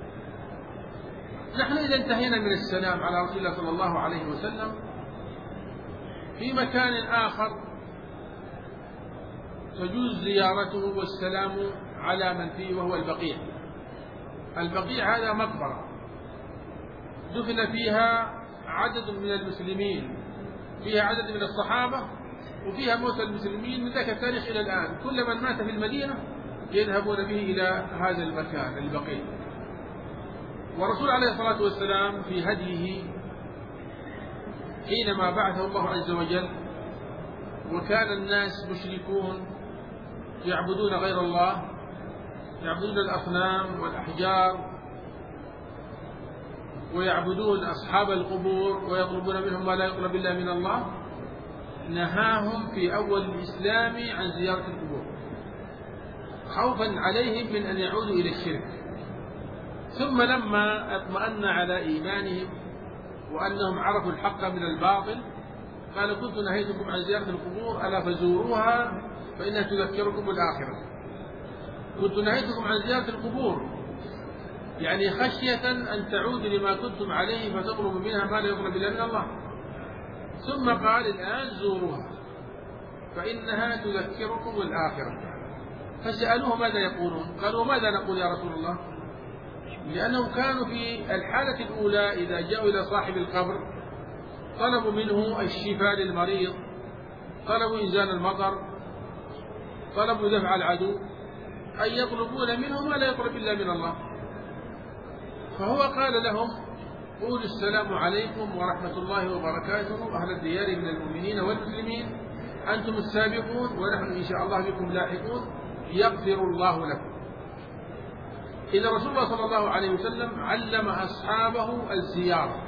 نحن إذا انتهينا من السلام على رسول الله صلى الله عليه وسلم في مكان آخر تجوز زيارته والسلام على من فيه، وهو البقيع. البقيع هذا مقبرة دفن فيها عدد من المسلمين، فيها عدد من الصحابة، وفيها موتى المسلمين من ذاك التاريخ إلى الآن. كل من مات في المدينة يذهبون به إلى هذا المكان البقيع. والرسول عليه الصلاة والسلام في هديه حينما بعثه الله عز وجل وكان الناس مشركون يعبدون غير الله، يعبدون الأصنام والأحجار ويعبدون أصحاب القبور ويطلبون منهم ما لا يطلب إلا من الله، نهاهم في أول الإسلام عن زيارة القبور خوفا عليهم من أن يعودوا إلى الشرك. ثم لما اطمأن على إيمانهم وأنهم عرفوا الحق من الباطل قال كنت نهيتكم عن زيارة القبور ألا فزوروها فإنها تذكركم الآخرة. كنت نهيتكم عن زيارة القبور يعني خشية أن تعودوا لما كنتم عليه فتطلبوا منها ما لا يطلب إلا من الله. ثم قال الآن زوروها فإنها تذكركم الآخرة. فسألوه ماذا يقولون؟ قالوا ماذا نقول يا رسول الله؟ لأنهم كانوا في الحالة الأولى إذا جاءوا إلى صاحب القبر طلبوا منه الشفاء للمريض، طلبوا إنزال المطر، طلبوا دفع العدو، أي يطلبون منه ما لا يطلب إلا من الله. فهو قال لهم قولوا السلام عليكم ورحمة الله وبركاته أهل الديار من المؤمنين والمسلمين، أنتم السابقون ونحن إن شاء الله بكم لاحقون، يغفر الله لكم. إذا رسول الله صلى الله عليه وسلم علم أصحابه الزيارة،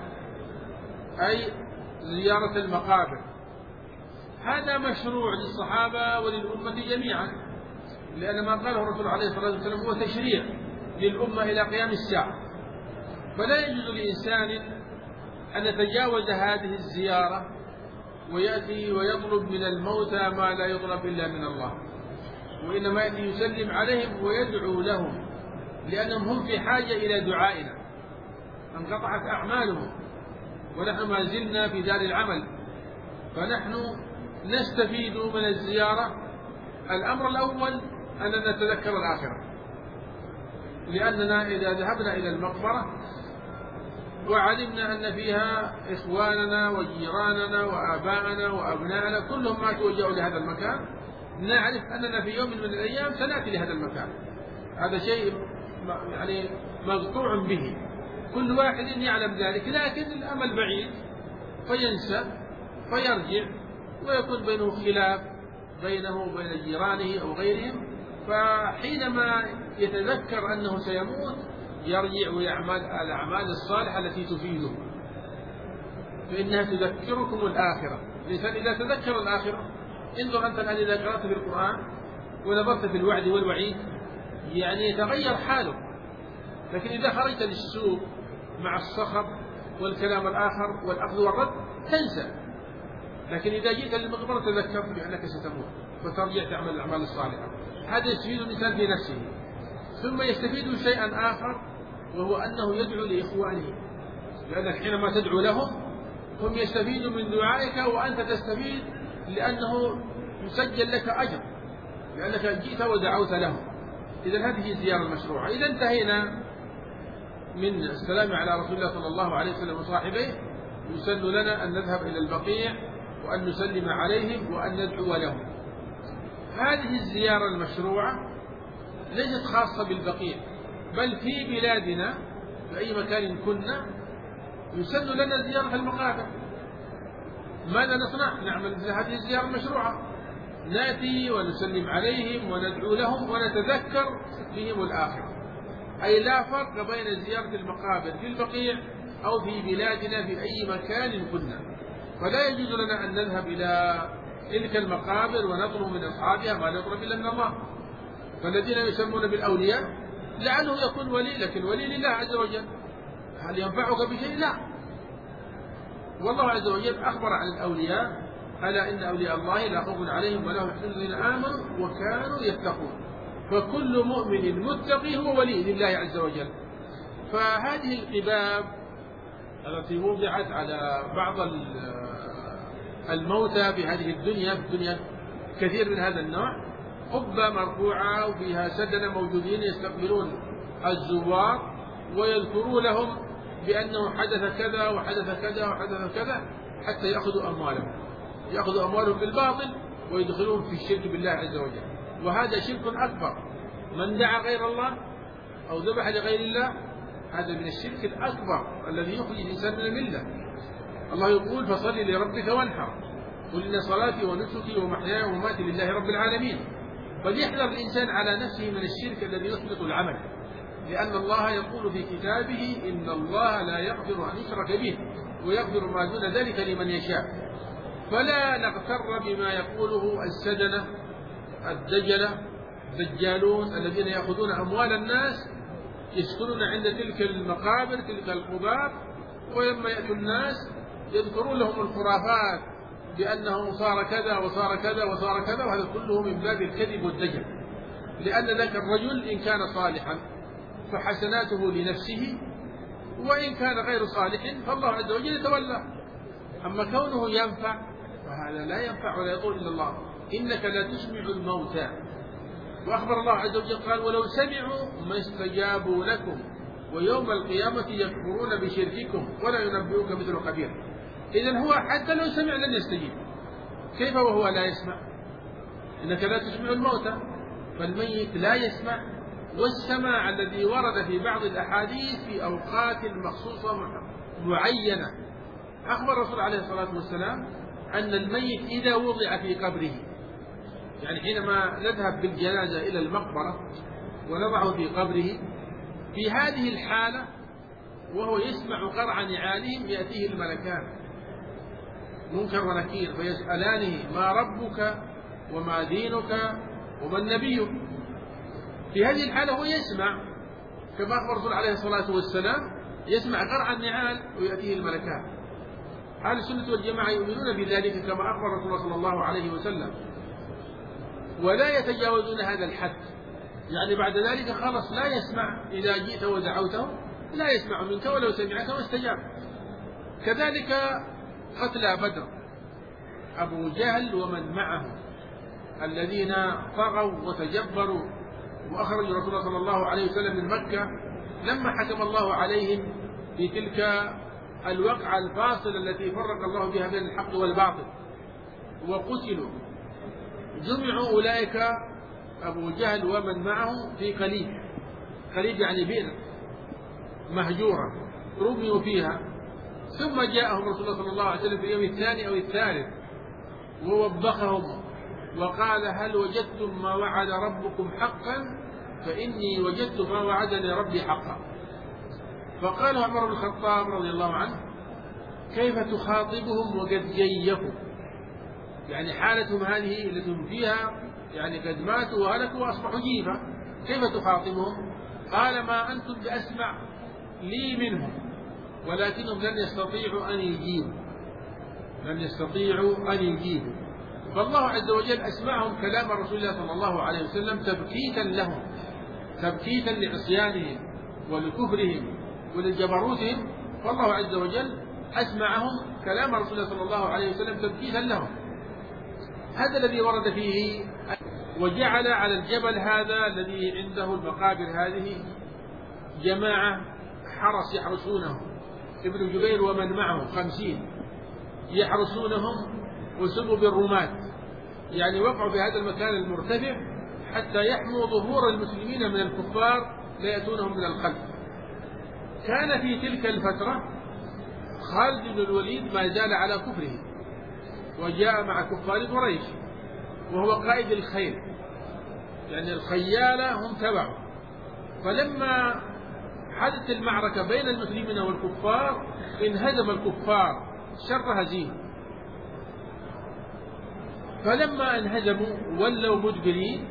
أي زيارة المقابر. هذا مشروع للصحابة وللأمة جميعا، لأن ما قاله الرسول عليه الصلاة والسلام هو تشريع للأمة إلى قيام الساعة، فلا يجوز لإنسان أن يتجاوز هذه الزيارة ويأتي ويطلب من الموتى ما لا يطلب إلا من الله، وإنما يأتي يسلم عليهم ويدعو لهم، لأنهم هم في حاجة إلى دعائنا، انقطعت أعمالهم ونحن ما زلنا في دار العمل، فنحن نستفيد من الزيارة. الأمر الأول أننا نتذكر الآخرة، لأننا إذا ذهبنا إلى المقبرة وعلمنا أن فيها إخواننا وجيراننا وآباءنا وأبناءنا كلهم ماتوا وجاءوا لهذا المكان، نعرف أننا في يوم من الأيام سنأتي لهذا المكان، هذا شيء يعني مقطوع به، كل واحد يعلم ذلك، لكن الأمل بعيد فينسى فيرجع ويكون بينه خلاف بينه وبين جيرانه أو غيرهم، فحينما يتذكر أنه سيموت يرجع ويعمل الأعمال الصالحة التي تفيده، فإنها تذكركم الآخرة. الإنسان إذا تذكر الآخرة، انظر أنت الآن إذا قرأت في القرآن ونظرت في الوعد والوعيد يعني يتغير حاله، لكن إذا خرجت للسوق مع الصخب والكلام الآخر والأخذ والرد تنسى، لكن إذا جئت للمقبرة تذكرت بأنك ستموت فترجع تعمل الأعمال الصالحة. هذا يستفيد الإنسان في نفسه، ثم يستفيد شيئا آخر وهو أنه يدعو لإخوانه، لأنك حينما تدعو لهم هم يستفيدوا من دعائك وأنت تستفيد لأنه يسجل لك أجر لأنك جئت ودعوت لهم. إذا هذه الزيارة المشروعة. إذا انتهينا من السلام على رسول الله صلى الله عليه وسلم وصاحبيه يسن لنا أن نذهب إلى البقيع وأن نسلم عليهم وأن ندعو لهم. هذه الزيارة المشروعة ليست خاصة بالبقيع، بل في بلادنا في أي مكان كنا يسن لنا زيارة المقابر. ماذا نصنع؟ نعمل هذه الزيارة المشروعة، نأتي ونسلم عليهم وندعو لهم ونتذكر بهم الآخرة. أي لا فرق بين زيارة المقابر في البقيع أو في بلادنا في أي مكان كنا، فلا يجوز لنا أن نذهب إلى تلك المقابر ونطلب من أصحابها ما نطلب إلا من الله. فالذين يسمون بالأولياء لعله يكون ولي، لكن ولي لله عز وجل، هل ينفعك بشيء؟ لا. والله عز وجل أخبر عن الأولياء: ألا إن أولياء الله لا خوف عليهم ولا هم يحزنون الذين آمنوا وكانوا يتقون. فكل مؤمن متقي هو ولي لله عز وجل. فهذه القباب التي وضعت على بعض الموتى في هذه الدنيا، في الدنيا كثير من هذا النوع، قبة مرفوعة وفيها سدنة موجودين يستقبلون الزوار ويذكروا لهم بأنه حدث كذا وحدث كذا وحدث كذا حتى يأخذوا أموالهم يأخذوا أموالهم بالباطل ويدخلون في الشرك بالله عز وجل. وهذا شرك أكبر. من دعا غير الله أو ذبح لغير الله هذا من الشرك الأكبر الذي يخرج الإنسان من الملة. الله يقول: فصل لربك وانحر، قل إن صلاتي ونسكي ومحياي ومماتي لله رب العالمين. فليحذر الإنسان على نفسه من الشرك الذي يحبط العمل، لأن الله يقول في كتابه: إن الله لا يغفر أن يشرك به ويغفر ما دون ذلك لمن يشاء. فلا نغتر بما يقوله السدنة الدجلة الدجالون الذين يأخذون أموال الناس يسكنون عند تلك المقابر تلك القباب، ولما يأتوا الناس يذكرون لهم الخرافات بأنه صار كذا وصار كذا وصار كذا، وهذا كله من باب الكذب والدجل. لأن ذاك الرجل إن كان صالحا فحسناته لنفسه، وإن كان غير صالح فالله عز وجل يتولى. أما كونه ينفع فهذا لا ينفع ولا يضر إلا الله. إنك لا تسمع الموتى. وأخبر الله عز وجل قال: ولو سمعوا ما استجابوا لكم ويوم القيامة يكفرون بشرككم ولا ينبئوك مثل خبير. إذن هو حتى لو سمع لن يستجيب، كيف وهو لا يسمع؟ إنك لا تسمع الموتى، فالميت لا يسمع. والسماع الذي ورد في بعض الأحاديث في أوقات مخصوصة معينة. أخبر الرسول عليه الصلاة والسلام أن الميت إذا وضع في قبره، يعني حينما نذهب بالجنازة إلى المقبرة ونضعه في قبره، في هذه الحالة وهو يسمع قرع نعالهم يأتيه الملكان منكر ونكير فيسألانه: ما ربك وما دينك ومن نبيك؟ في هذه الحالة هو يسمع كما أخبر الرسول عليه الصلاة والسلام، يسمع قرع النعال ويأتيه الملكان. أهل السنة والجماعة يؤمنون بذلك كما أخبر رسول الله صلى الله عليه وسلم، ولا يتجاوزون هذا الحد. يعني بعد ذلك خلص لا يسمع، إذا جئت ودعوته لا يسمع منك ولو سمعك واستجاب. كذلك قتلى بدر أبو جهل ومن معه الذين طغوا وتجبروا وأخرجوا رسول الله صلى الله عليه وسلم من مكة، لما حكم الله عليهم في تلك الوقعة الفاصلة التي فرق الله بها بين الحق والباطل وقتلوا جمعوا أولئك أبو جهل ومن معه في قليب، قليب يعني بئر مهجورة رميوا فيها، ثم جاءهم رسول الله صلى الله عليه وسلم في اليوم الثاني أو الثالث ووبخهم وقال هل وجدتم ما وعد ربكم حقا؟ فإني وجدت ما وعدني ربي حقا. فقال عمر بن الخطاب رضي الله عنه كيف تخاطبهم وقد جيفوا، يعني حالتهم هذه التي هم فيها، يعني قد ماتوا وهلكوا وأصبحوا جيفا، كيف تخاطبهم؟ قال ما أنتم بأسمع لي منهم ولكنهم لن يستطيعوا أن يجيبوا، لن يستطيعوا أن يجيبوا. فالله عز وجل أسمعهم كلام رسول الله صلى الله عليه وسلم تبكيتا لهم، تبكيتا لعصيانهم ولكفرهم ولجبروتهم، فالله عز وجل أسمعهم كلام رسول الله صلى الله عليه وسلم تبكيتا لهم. هذا الذي ورد فيه. وجعل على الجبل هذا الذي عنده المقابر هذه جماعة حرس يحرسونه، ابن جبير ومن معه خمسين يحرسونهم وسموا بالرماة، يعني وقعوا في هذا المكان المرتفع حتى يحموا ظهور المسلمين من الكفار لا يأتونهم من الخلف. كان في تلك الفترة خالد بن الوليد ما زال على كفره وجاء مع كفار قريش وهو قائد الخيل، يعني الخيالة هم تبعه. فلما حدثت المعركة بين المسلمين والكفار انهزم الكفار شر هزيمة، فلما انهزموا ولوا مدبرين.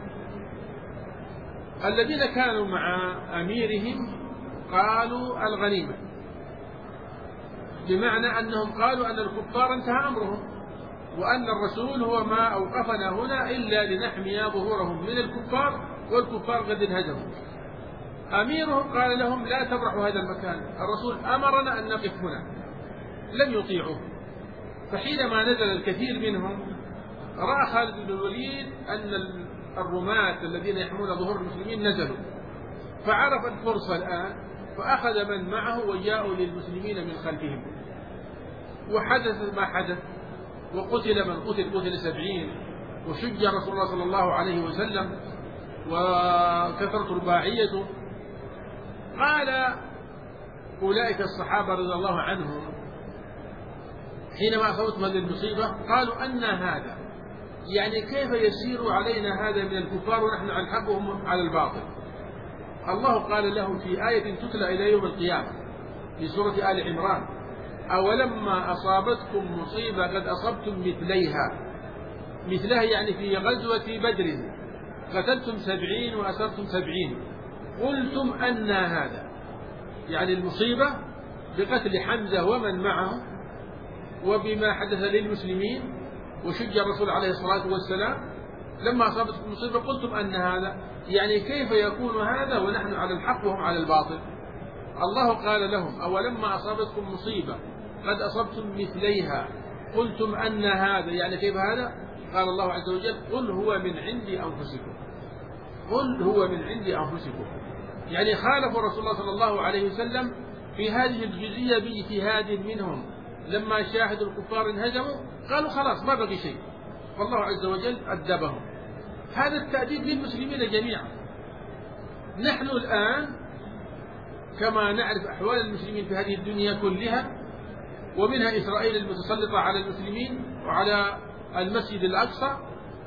الذين كانوا مع أميرهم قالوا الغنيمة، بمعنى أنهم قالوا أن الكفار انتهى أمرهم وأن الرسول هو ما أوقفنا هنا إلا لنحمي ظهورهم من الكفار والكفار قد انهزموا. أميرهم قال لهم لا تبرحوا هذا المكان، الرسول أمرنا أن نقف هنا، لم يطيعوه. فحينما نزل الكثير منهم رأى خالد بن الوليد أن الرماة الذين يحمون ظهور المسلمين نزلوا، فعرف الفرصة الآن فأخذ من معه وجاءوا للمسلمين من خلفهم، وحدث ما حدث وقتل من قتل، قتل سبعين، وشج رسول الله صلى الله عليه وسلم وكثرت رباعيته. قال أولئك الصحابة رضي الله عنهم حينما أخذتهم هذه المصيبة قالوا أن هذا، يعني كيف يسير علينا هذا من الكفار ونحن على الحق وهم على الباطل. الله قال لهم في آية تتلى إلى يوم القيامة في سورة آل عمران أولما أصابتكم مصيبة قد أصبتم مثليها، مثلها يعني في غزوة بدر قتلتم سبعين وأسرتم سبعين قلتم أن هذا، يعني المصيبة بقتل حمزة ومن معه وبما حدث للمسلمين وشج الرسول عليه الصلاة والسلام، لما أصابتكم المصيبة قلتم أن هذا، يعني كيف يكون هذا ونحن على الحق وهم على الباطل. الله قال لهم أولما أصابتكم مصيبة قد أصبتم مثليها قلتم أن هذا، يعني كيف هذا؟ قال الله عز وجل قل هو من عند أنفسكم، قل هو من عند أنفسكم، يعني خالفوا رسول الله صلى الله عليه وسلم في هذه الجزئية باجتهاد منهم. لما شاهدوا الكفار انهزموا قالوا خلاص ما بقي شيء، والله عز وجل أدبهم. هذا التأديب للمسلمين جميعا. نحن الآن كما نعرف أحوال المسلمين في هذه الدنيا كلها، ومنها إسرائيل المتسلطة على المسلمين وعلى المسجد الأقصى،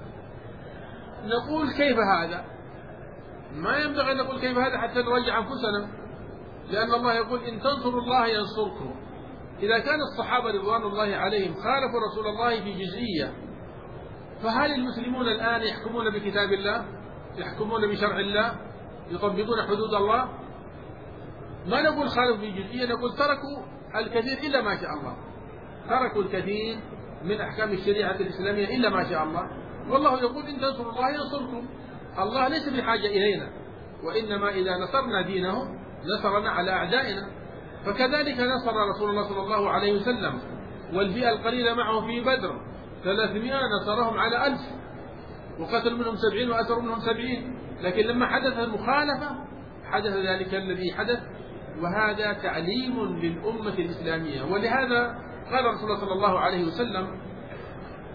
نقول كيف هذا؟ ما ينبغي أن نقول كيف هذا حتى نرجع أنفسنا، لأن الله يقول إن تنصروا الله ينصركم. إذا كان الصحابة رضوان الله عليهم خالفوا رسول الله في جزئية، فهل المسلمون الآن يحكمون بكتاب الله؟ يحكمون بشرع الله؟ يطبقون حدود الله؟ ما نقول خالفوا في جزئية، نقول تركوا الكثير إلا ما شاء الله، تركوا الكثير من أحكام الشريعة الإسلامية إلا ما شاء الله. والله يقول إن تنصروا الله ينصركم. الله ليس بحاجة إلينا، وإنما إذا نصرنا دينه نصرنا على أعدائنا. فكذلك نصر رسول الله صلى الله عليه وسلم والفئة القليلة معه في بدر ثلاثمائة نصرهم على ألف، وقتل منهم سبعين وأسر منهم سبعين. لكن لما حدث المخالفة حدث ذلك الذي حدث، وهذا تعليم للأمة الإسلامية. ولهذا قال رسول الله صلى الله عليه وسلم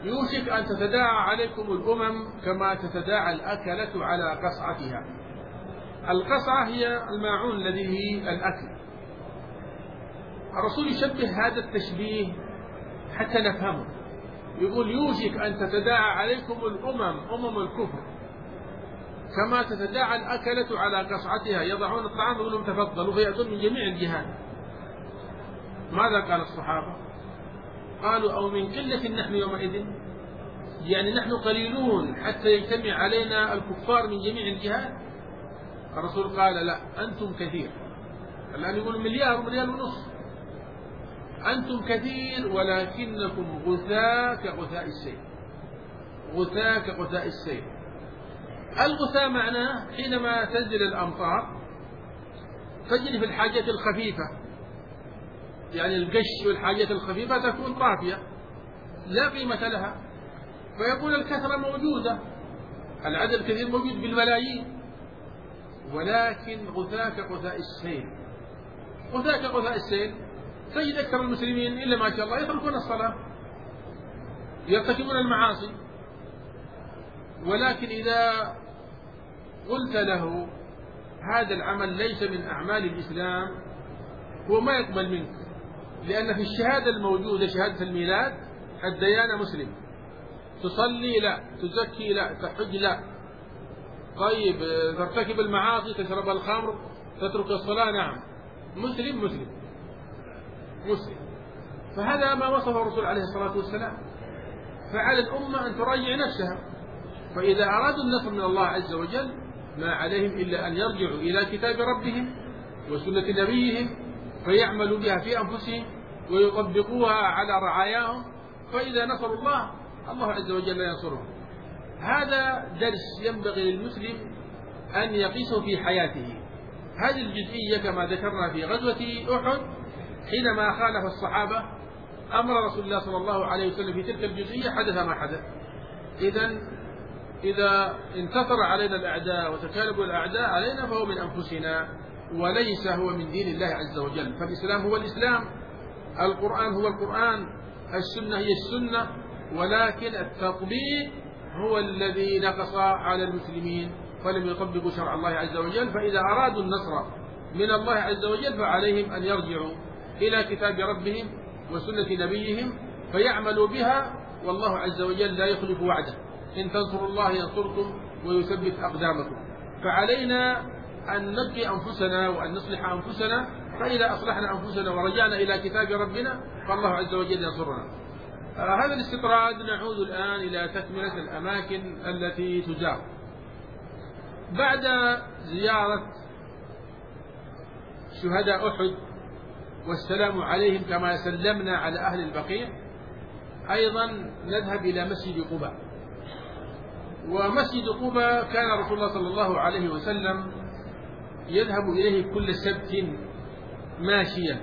يوشك أن تتداعى عليكم الأمم كما تتداعى الأكلة على قصعتها. القصعة هي الماعون الذي هي الأكل. الرسول يشبه هذا التشبيه حتى نفهمه، يقول يوشك أن تتداعى عليكم الأمم، أمم الكفر، كما تتداعى الأكلة على قصعتها، يضعون الطعام يقولون تفضلوا فيأتون من جميع الجهات. ماذا قال الصحابة؟ قالوا أو من قلة نحن يومئذ، يعني نحن قليلون حتى يجتمع علينا الكفار من جميع الجهات. الرسول قال لا، أنتم كثير. الآن يقولوا مليار ومليار ونصف. أنتم كثير ولكنكم غثاء كغثاء السيل. غثاء كغثاء السيل. الغثاء معناه حينما تنزل الأمطار تجري في الحاجات الخفيفة، يعني القش والحاجات الخفيفة تكون طافية لا قيمة لها، فيكون الكثرة موجودة، العدد الكثير موجود بالملايين، ولكن غثاء كغثاء السيل. غثاء كغثاء السيل، تجد أكثر المسلمين إلا ما شاء الله يتركون الصلاة، يرتكبون المعاصي، ولكن إذا قلت له هذا العمل ليس من أعمال الإسلام هو ما يقبل منك، لأن في الشهادة الموجودة شهادة الميلاد الديانة مسلم. تصلي لا، تزكي لا، تحج لا، طيب ترتكب المعاصي، تشرب الخمر، تترك الصلاة، نعم مسلم مسلم مسلم. فهذا ما وصفه الرسول عليه الصلاة والسلام. فعلى الأمة أن تراجع نفسها، فإذا أرادوا النصر من الله عز وجل ما عليهم إلا أن يرجعوا إلى كتاب ربهم وسنة نبيهم فيعملوا بها في أنفسهم ويطبقوها على رعاياهم، فإذا نصروا الله الله عز وجل ينصرهم. هذا درس ينبغي للمسلم أن يقيسه في حياته. هذه الجزئية كما ذكرنا في غزوة أحد حينما خالف الصحابة أمر رسول الله صلى الله عليه وسلم في تلك الجزئية حدث ما حدث. إذن إذا انتصر علينا الأعداء وتكالبوا الأعداء علينا فهو من أنفسنا وليس هو من دين الله عز وجل. فالإسلام هو الإسلام، القرآن هو القرآن، السنة هي السنة، ولكن التطبيق هو الذي نقص على المسلمين فلم يطبقوا شرع الله عز وجل. فإذا أرادوا النصر من الله عز وجل فعليهم أن يرجعوا إلى كتاب ربهم وسنة نبيهم فيعملوا بها، والله عز وجل لا يخلف وعده، إن تنصروا الله ينصركم ويثبت أقدامكم. فعلينا أن نبقي أنفسنا وأن نصلح أنفسنا، فإذا أصلحنا أنفسنا ورجعنا إلى كتاب ربنا فالله عز وجل ينصرنا. آه هذا الاستطراد. نعود الآن إلى تكملة الأماكن التي تزار. بعد زيارة شهداء أحد والسلام عليهم كما سلمنا على أهل البقيع، أيضا نذهب إلى مسجد قباء. ومسجد قباء كان رسول الله صلى الله عليه وسلم يذهب إليه كل سبت ماشيا،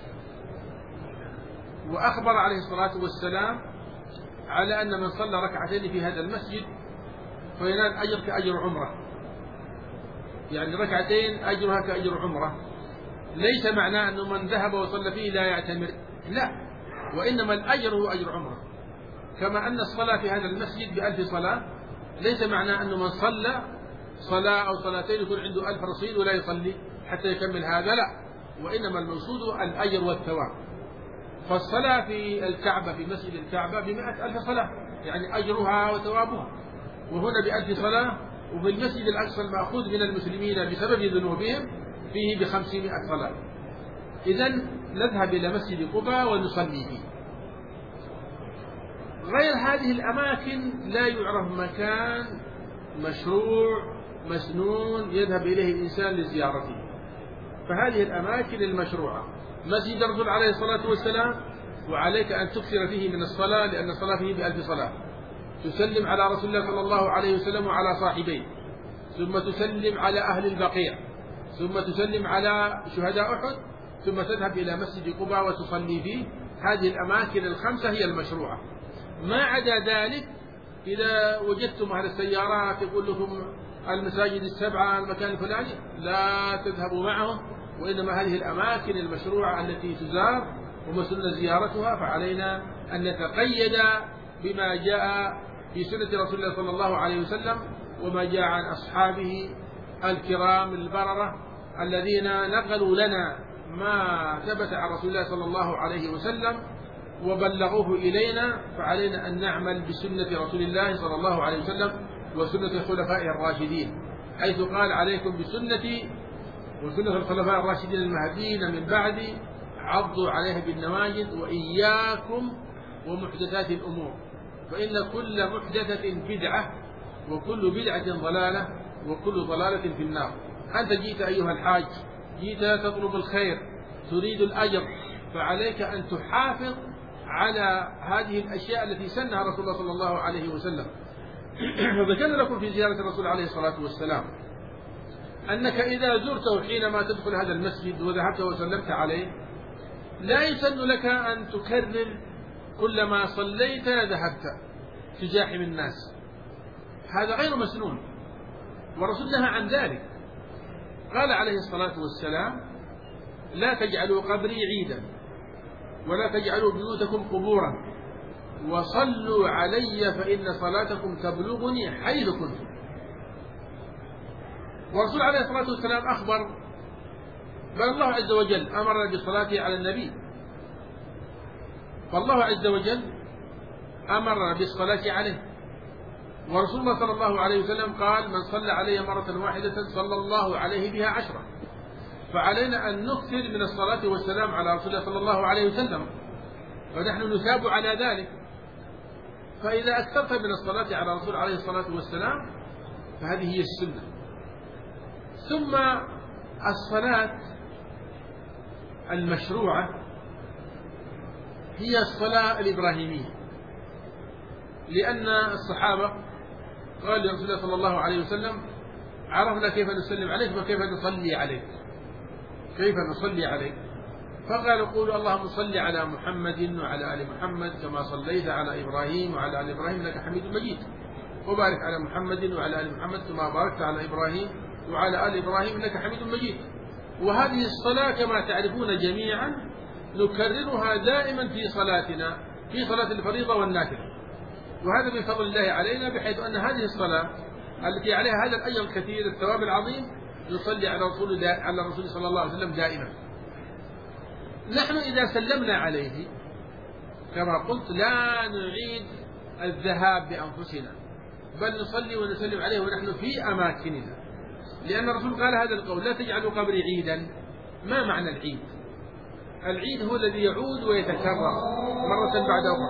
وأخبر عليه الصلاة والسلام على أن من صلى ركعتين في هذا المسجد فينال أجر كأجر عمره، يعني ركعتين أجرها كأجر عمره. ليس معناه أنه من ذهب وصلى فيه لا يعتمر، لا، وإنما الأجر هو أجر عمره. كما أن الصلاة في هذا المسجد بألف صلاة، ليس معناه أنه من صلى صلاة أو صلاتين يكون عنده ألف رصيد ولا يصلي حتى يكمل هذا، لا، وإنما المقصود الأجر والثواب. فالصلاة في الكعبة في مسجد الكعبة بمئة ألف صلاة، يعني أجرها وثوابها، وهنا بألف صلاة. وفي المسجد الأقصى المأخوذ من المسلمين بسبب ذنوبهم فيه بخمسمائة صلاة. إذن نذهب إلى مسجد قباء ونصلي فيه. غير هذه الأماكن لا يعرف مكان مشروع مسنون يذهب إليه الإنسان لزيارته. فهذه الأماكن المشروعة مسجد الرسول عليه الصلاة والسلام، وعليك أن تكثر فيه من الصلاة لأن الصلاة فيه بألف صلاة. تسلم على رسول الله صلى الله عليه وسلم وعلى صاحبيه، ثم تسلم على أهل البقيع، ثم تسلم على شهداء أحد، ثم تذهب إلى مسجد قباء وتصلي فيه. هذه الأماكن الخمسة هي المشروعة. ما عدا ذلك إذا وجدتم أهل السيارات يقول لكم المساجد السبعة المكان الفلاني لا تذهبوا معهم، وإنما هذه الأماكن المشروعة التي تزار ومسن زيارتها، فعلينا أن نتقيد بما جاء في سنة رسول الله صلى الله عليه وسلم وما جاء عن أصحابه الكرام البررة الذين نقلوا لنا ما ثبت عن رسول الله صلى الله عليه وسلم وبلغوه إلينا. فعلينا أن نعمل بسنة رسول الله صلى الله عليه وسلم وسنة الخلفاء الراشدين، حيث قال عليكم بسنتي وسنة الخلفاء الراشدين المهديين من بعدي عضوا عليها بالنواجذ وإياكم ومحدثات الأمور، فإن كل محدثة بدعة وكل بدعة ضلالة وكل ضلالة في النار. أنت جئت أيها الحاج، جئت تطلب الخير تريد الأجر، فعليك أن تحافظ على هذه الأشياء التي سنها رسول الله صلى الله عليه وسلم. وذكرنا لكم في زيارة الرسول عليه الصلاة والسلام أنك إذا زرته حينما تدخل هذا المسجد وذهبت وسلمت عليه لا يسن لك أن تكرر كلما صليت ذهبت تزاحم الناس، هذا غير مسنون، والرسول نهى عن ذلك. قال عليه الصلاة والسلام لا تجعلوا قبري عيدا ولا تجعلوا بيوتكم قبورا وصلوا علي فإن صلاتكم تبلغني حيث كنتم. والرسول عليه الصلاة والسلام أخبر، بل الله عز وجل أمرنا بالصلاة على النبي، فالله عز وجل أمرنا بالصلاة عليه، ورسول الله صلى الله عليه وسلم قال من صلى علي مرة واحدة صلى الله عليه بها عشرة. فعلينا أن نكثر من الصلاة والسلام على رسول الله صلى الله عليه وسلم، ونحن نثاب على ذلك. فإذا أكثرت من الصلاة على رسول عليه الصلاة والسلام فهذه هي السنة. ثم الصلاة المشروعة هي الصلاة الإبراهيمية، لأن الصحابة قال لرسول الله صلى الله عليه وسلم عرفنا كيف نسلم عليك وكيف نصلي عليك، كيف نصلي عليك؟ فقال قولوا اللهم صل على محمد وعلى آل محمد كما صليت على إبراهيم وعلى آل إبراهيم إنك حميد مجيد، وبارك على محمد وعلى آل محمد كما باركت على إبراهيم وعلى آل إبراهيم إنك حميد مجيد. وهذه الصلاة كما تعرفون جميعا نكررها دائما في صلاتنا، في صلاة الفريضة والنافلة، وهذا من فضل الله علينا، بحيث أن هذه الصلاة التي عليها هذا الأجر الكثير الثواب العظيم نصلي على رسول على الرسول صلى الله عليه وسلم دائما. نحن إذا سلمنا عليه كما قلت لا نعيد الذهاب بأنفسنا، بل نصلي ونسلم عليه ونحن في أماكننا، لأن الرسول قال هذا القول لا تجعلوا قبري عيدا. ما معنى العيد؟ العيد هو الذي يعود ويتكرر مرة بعد أخرى،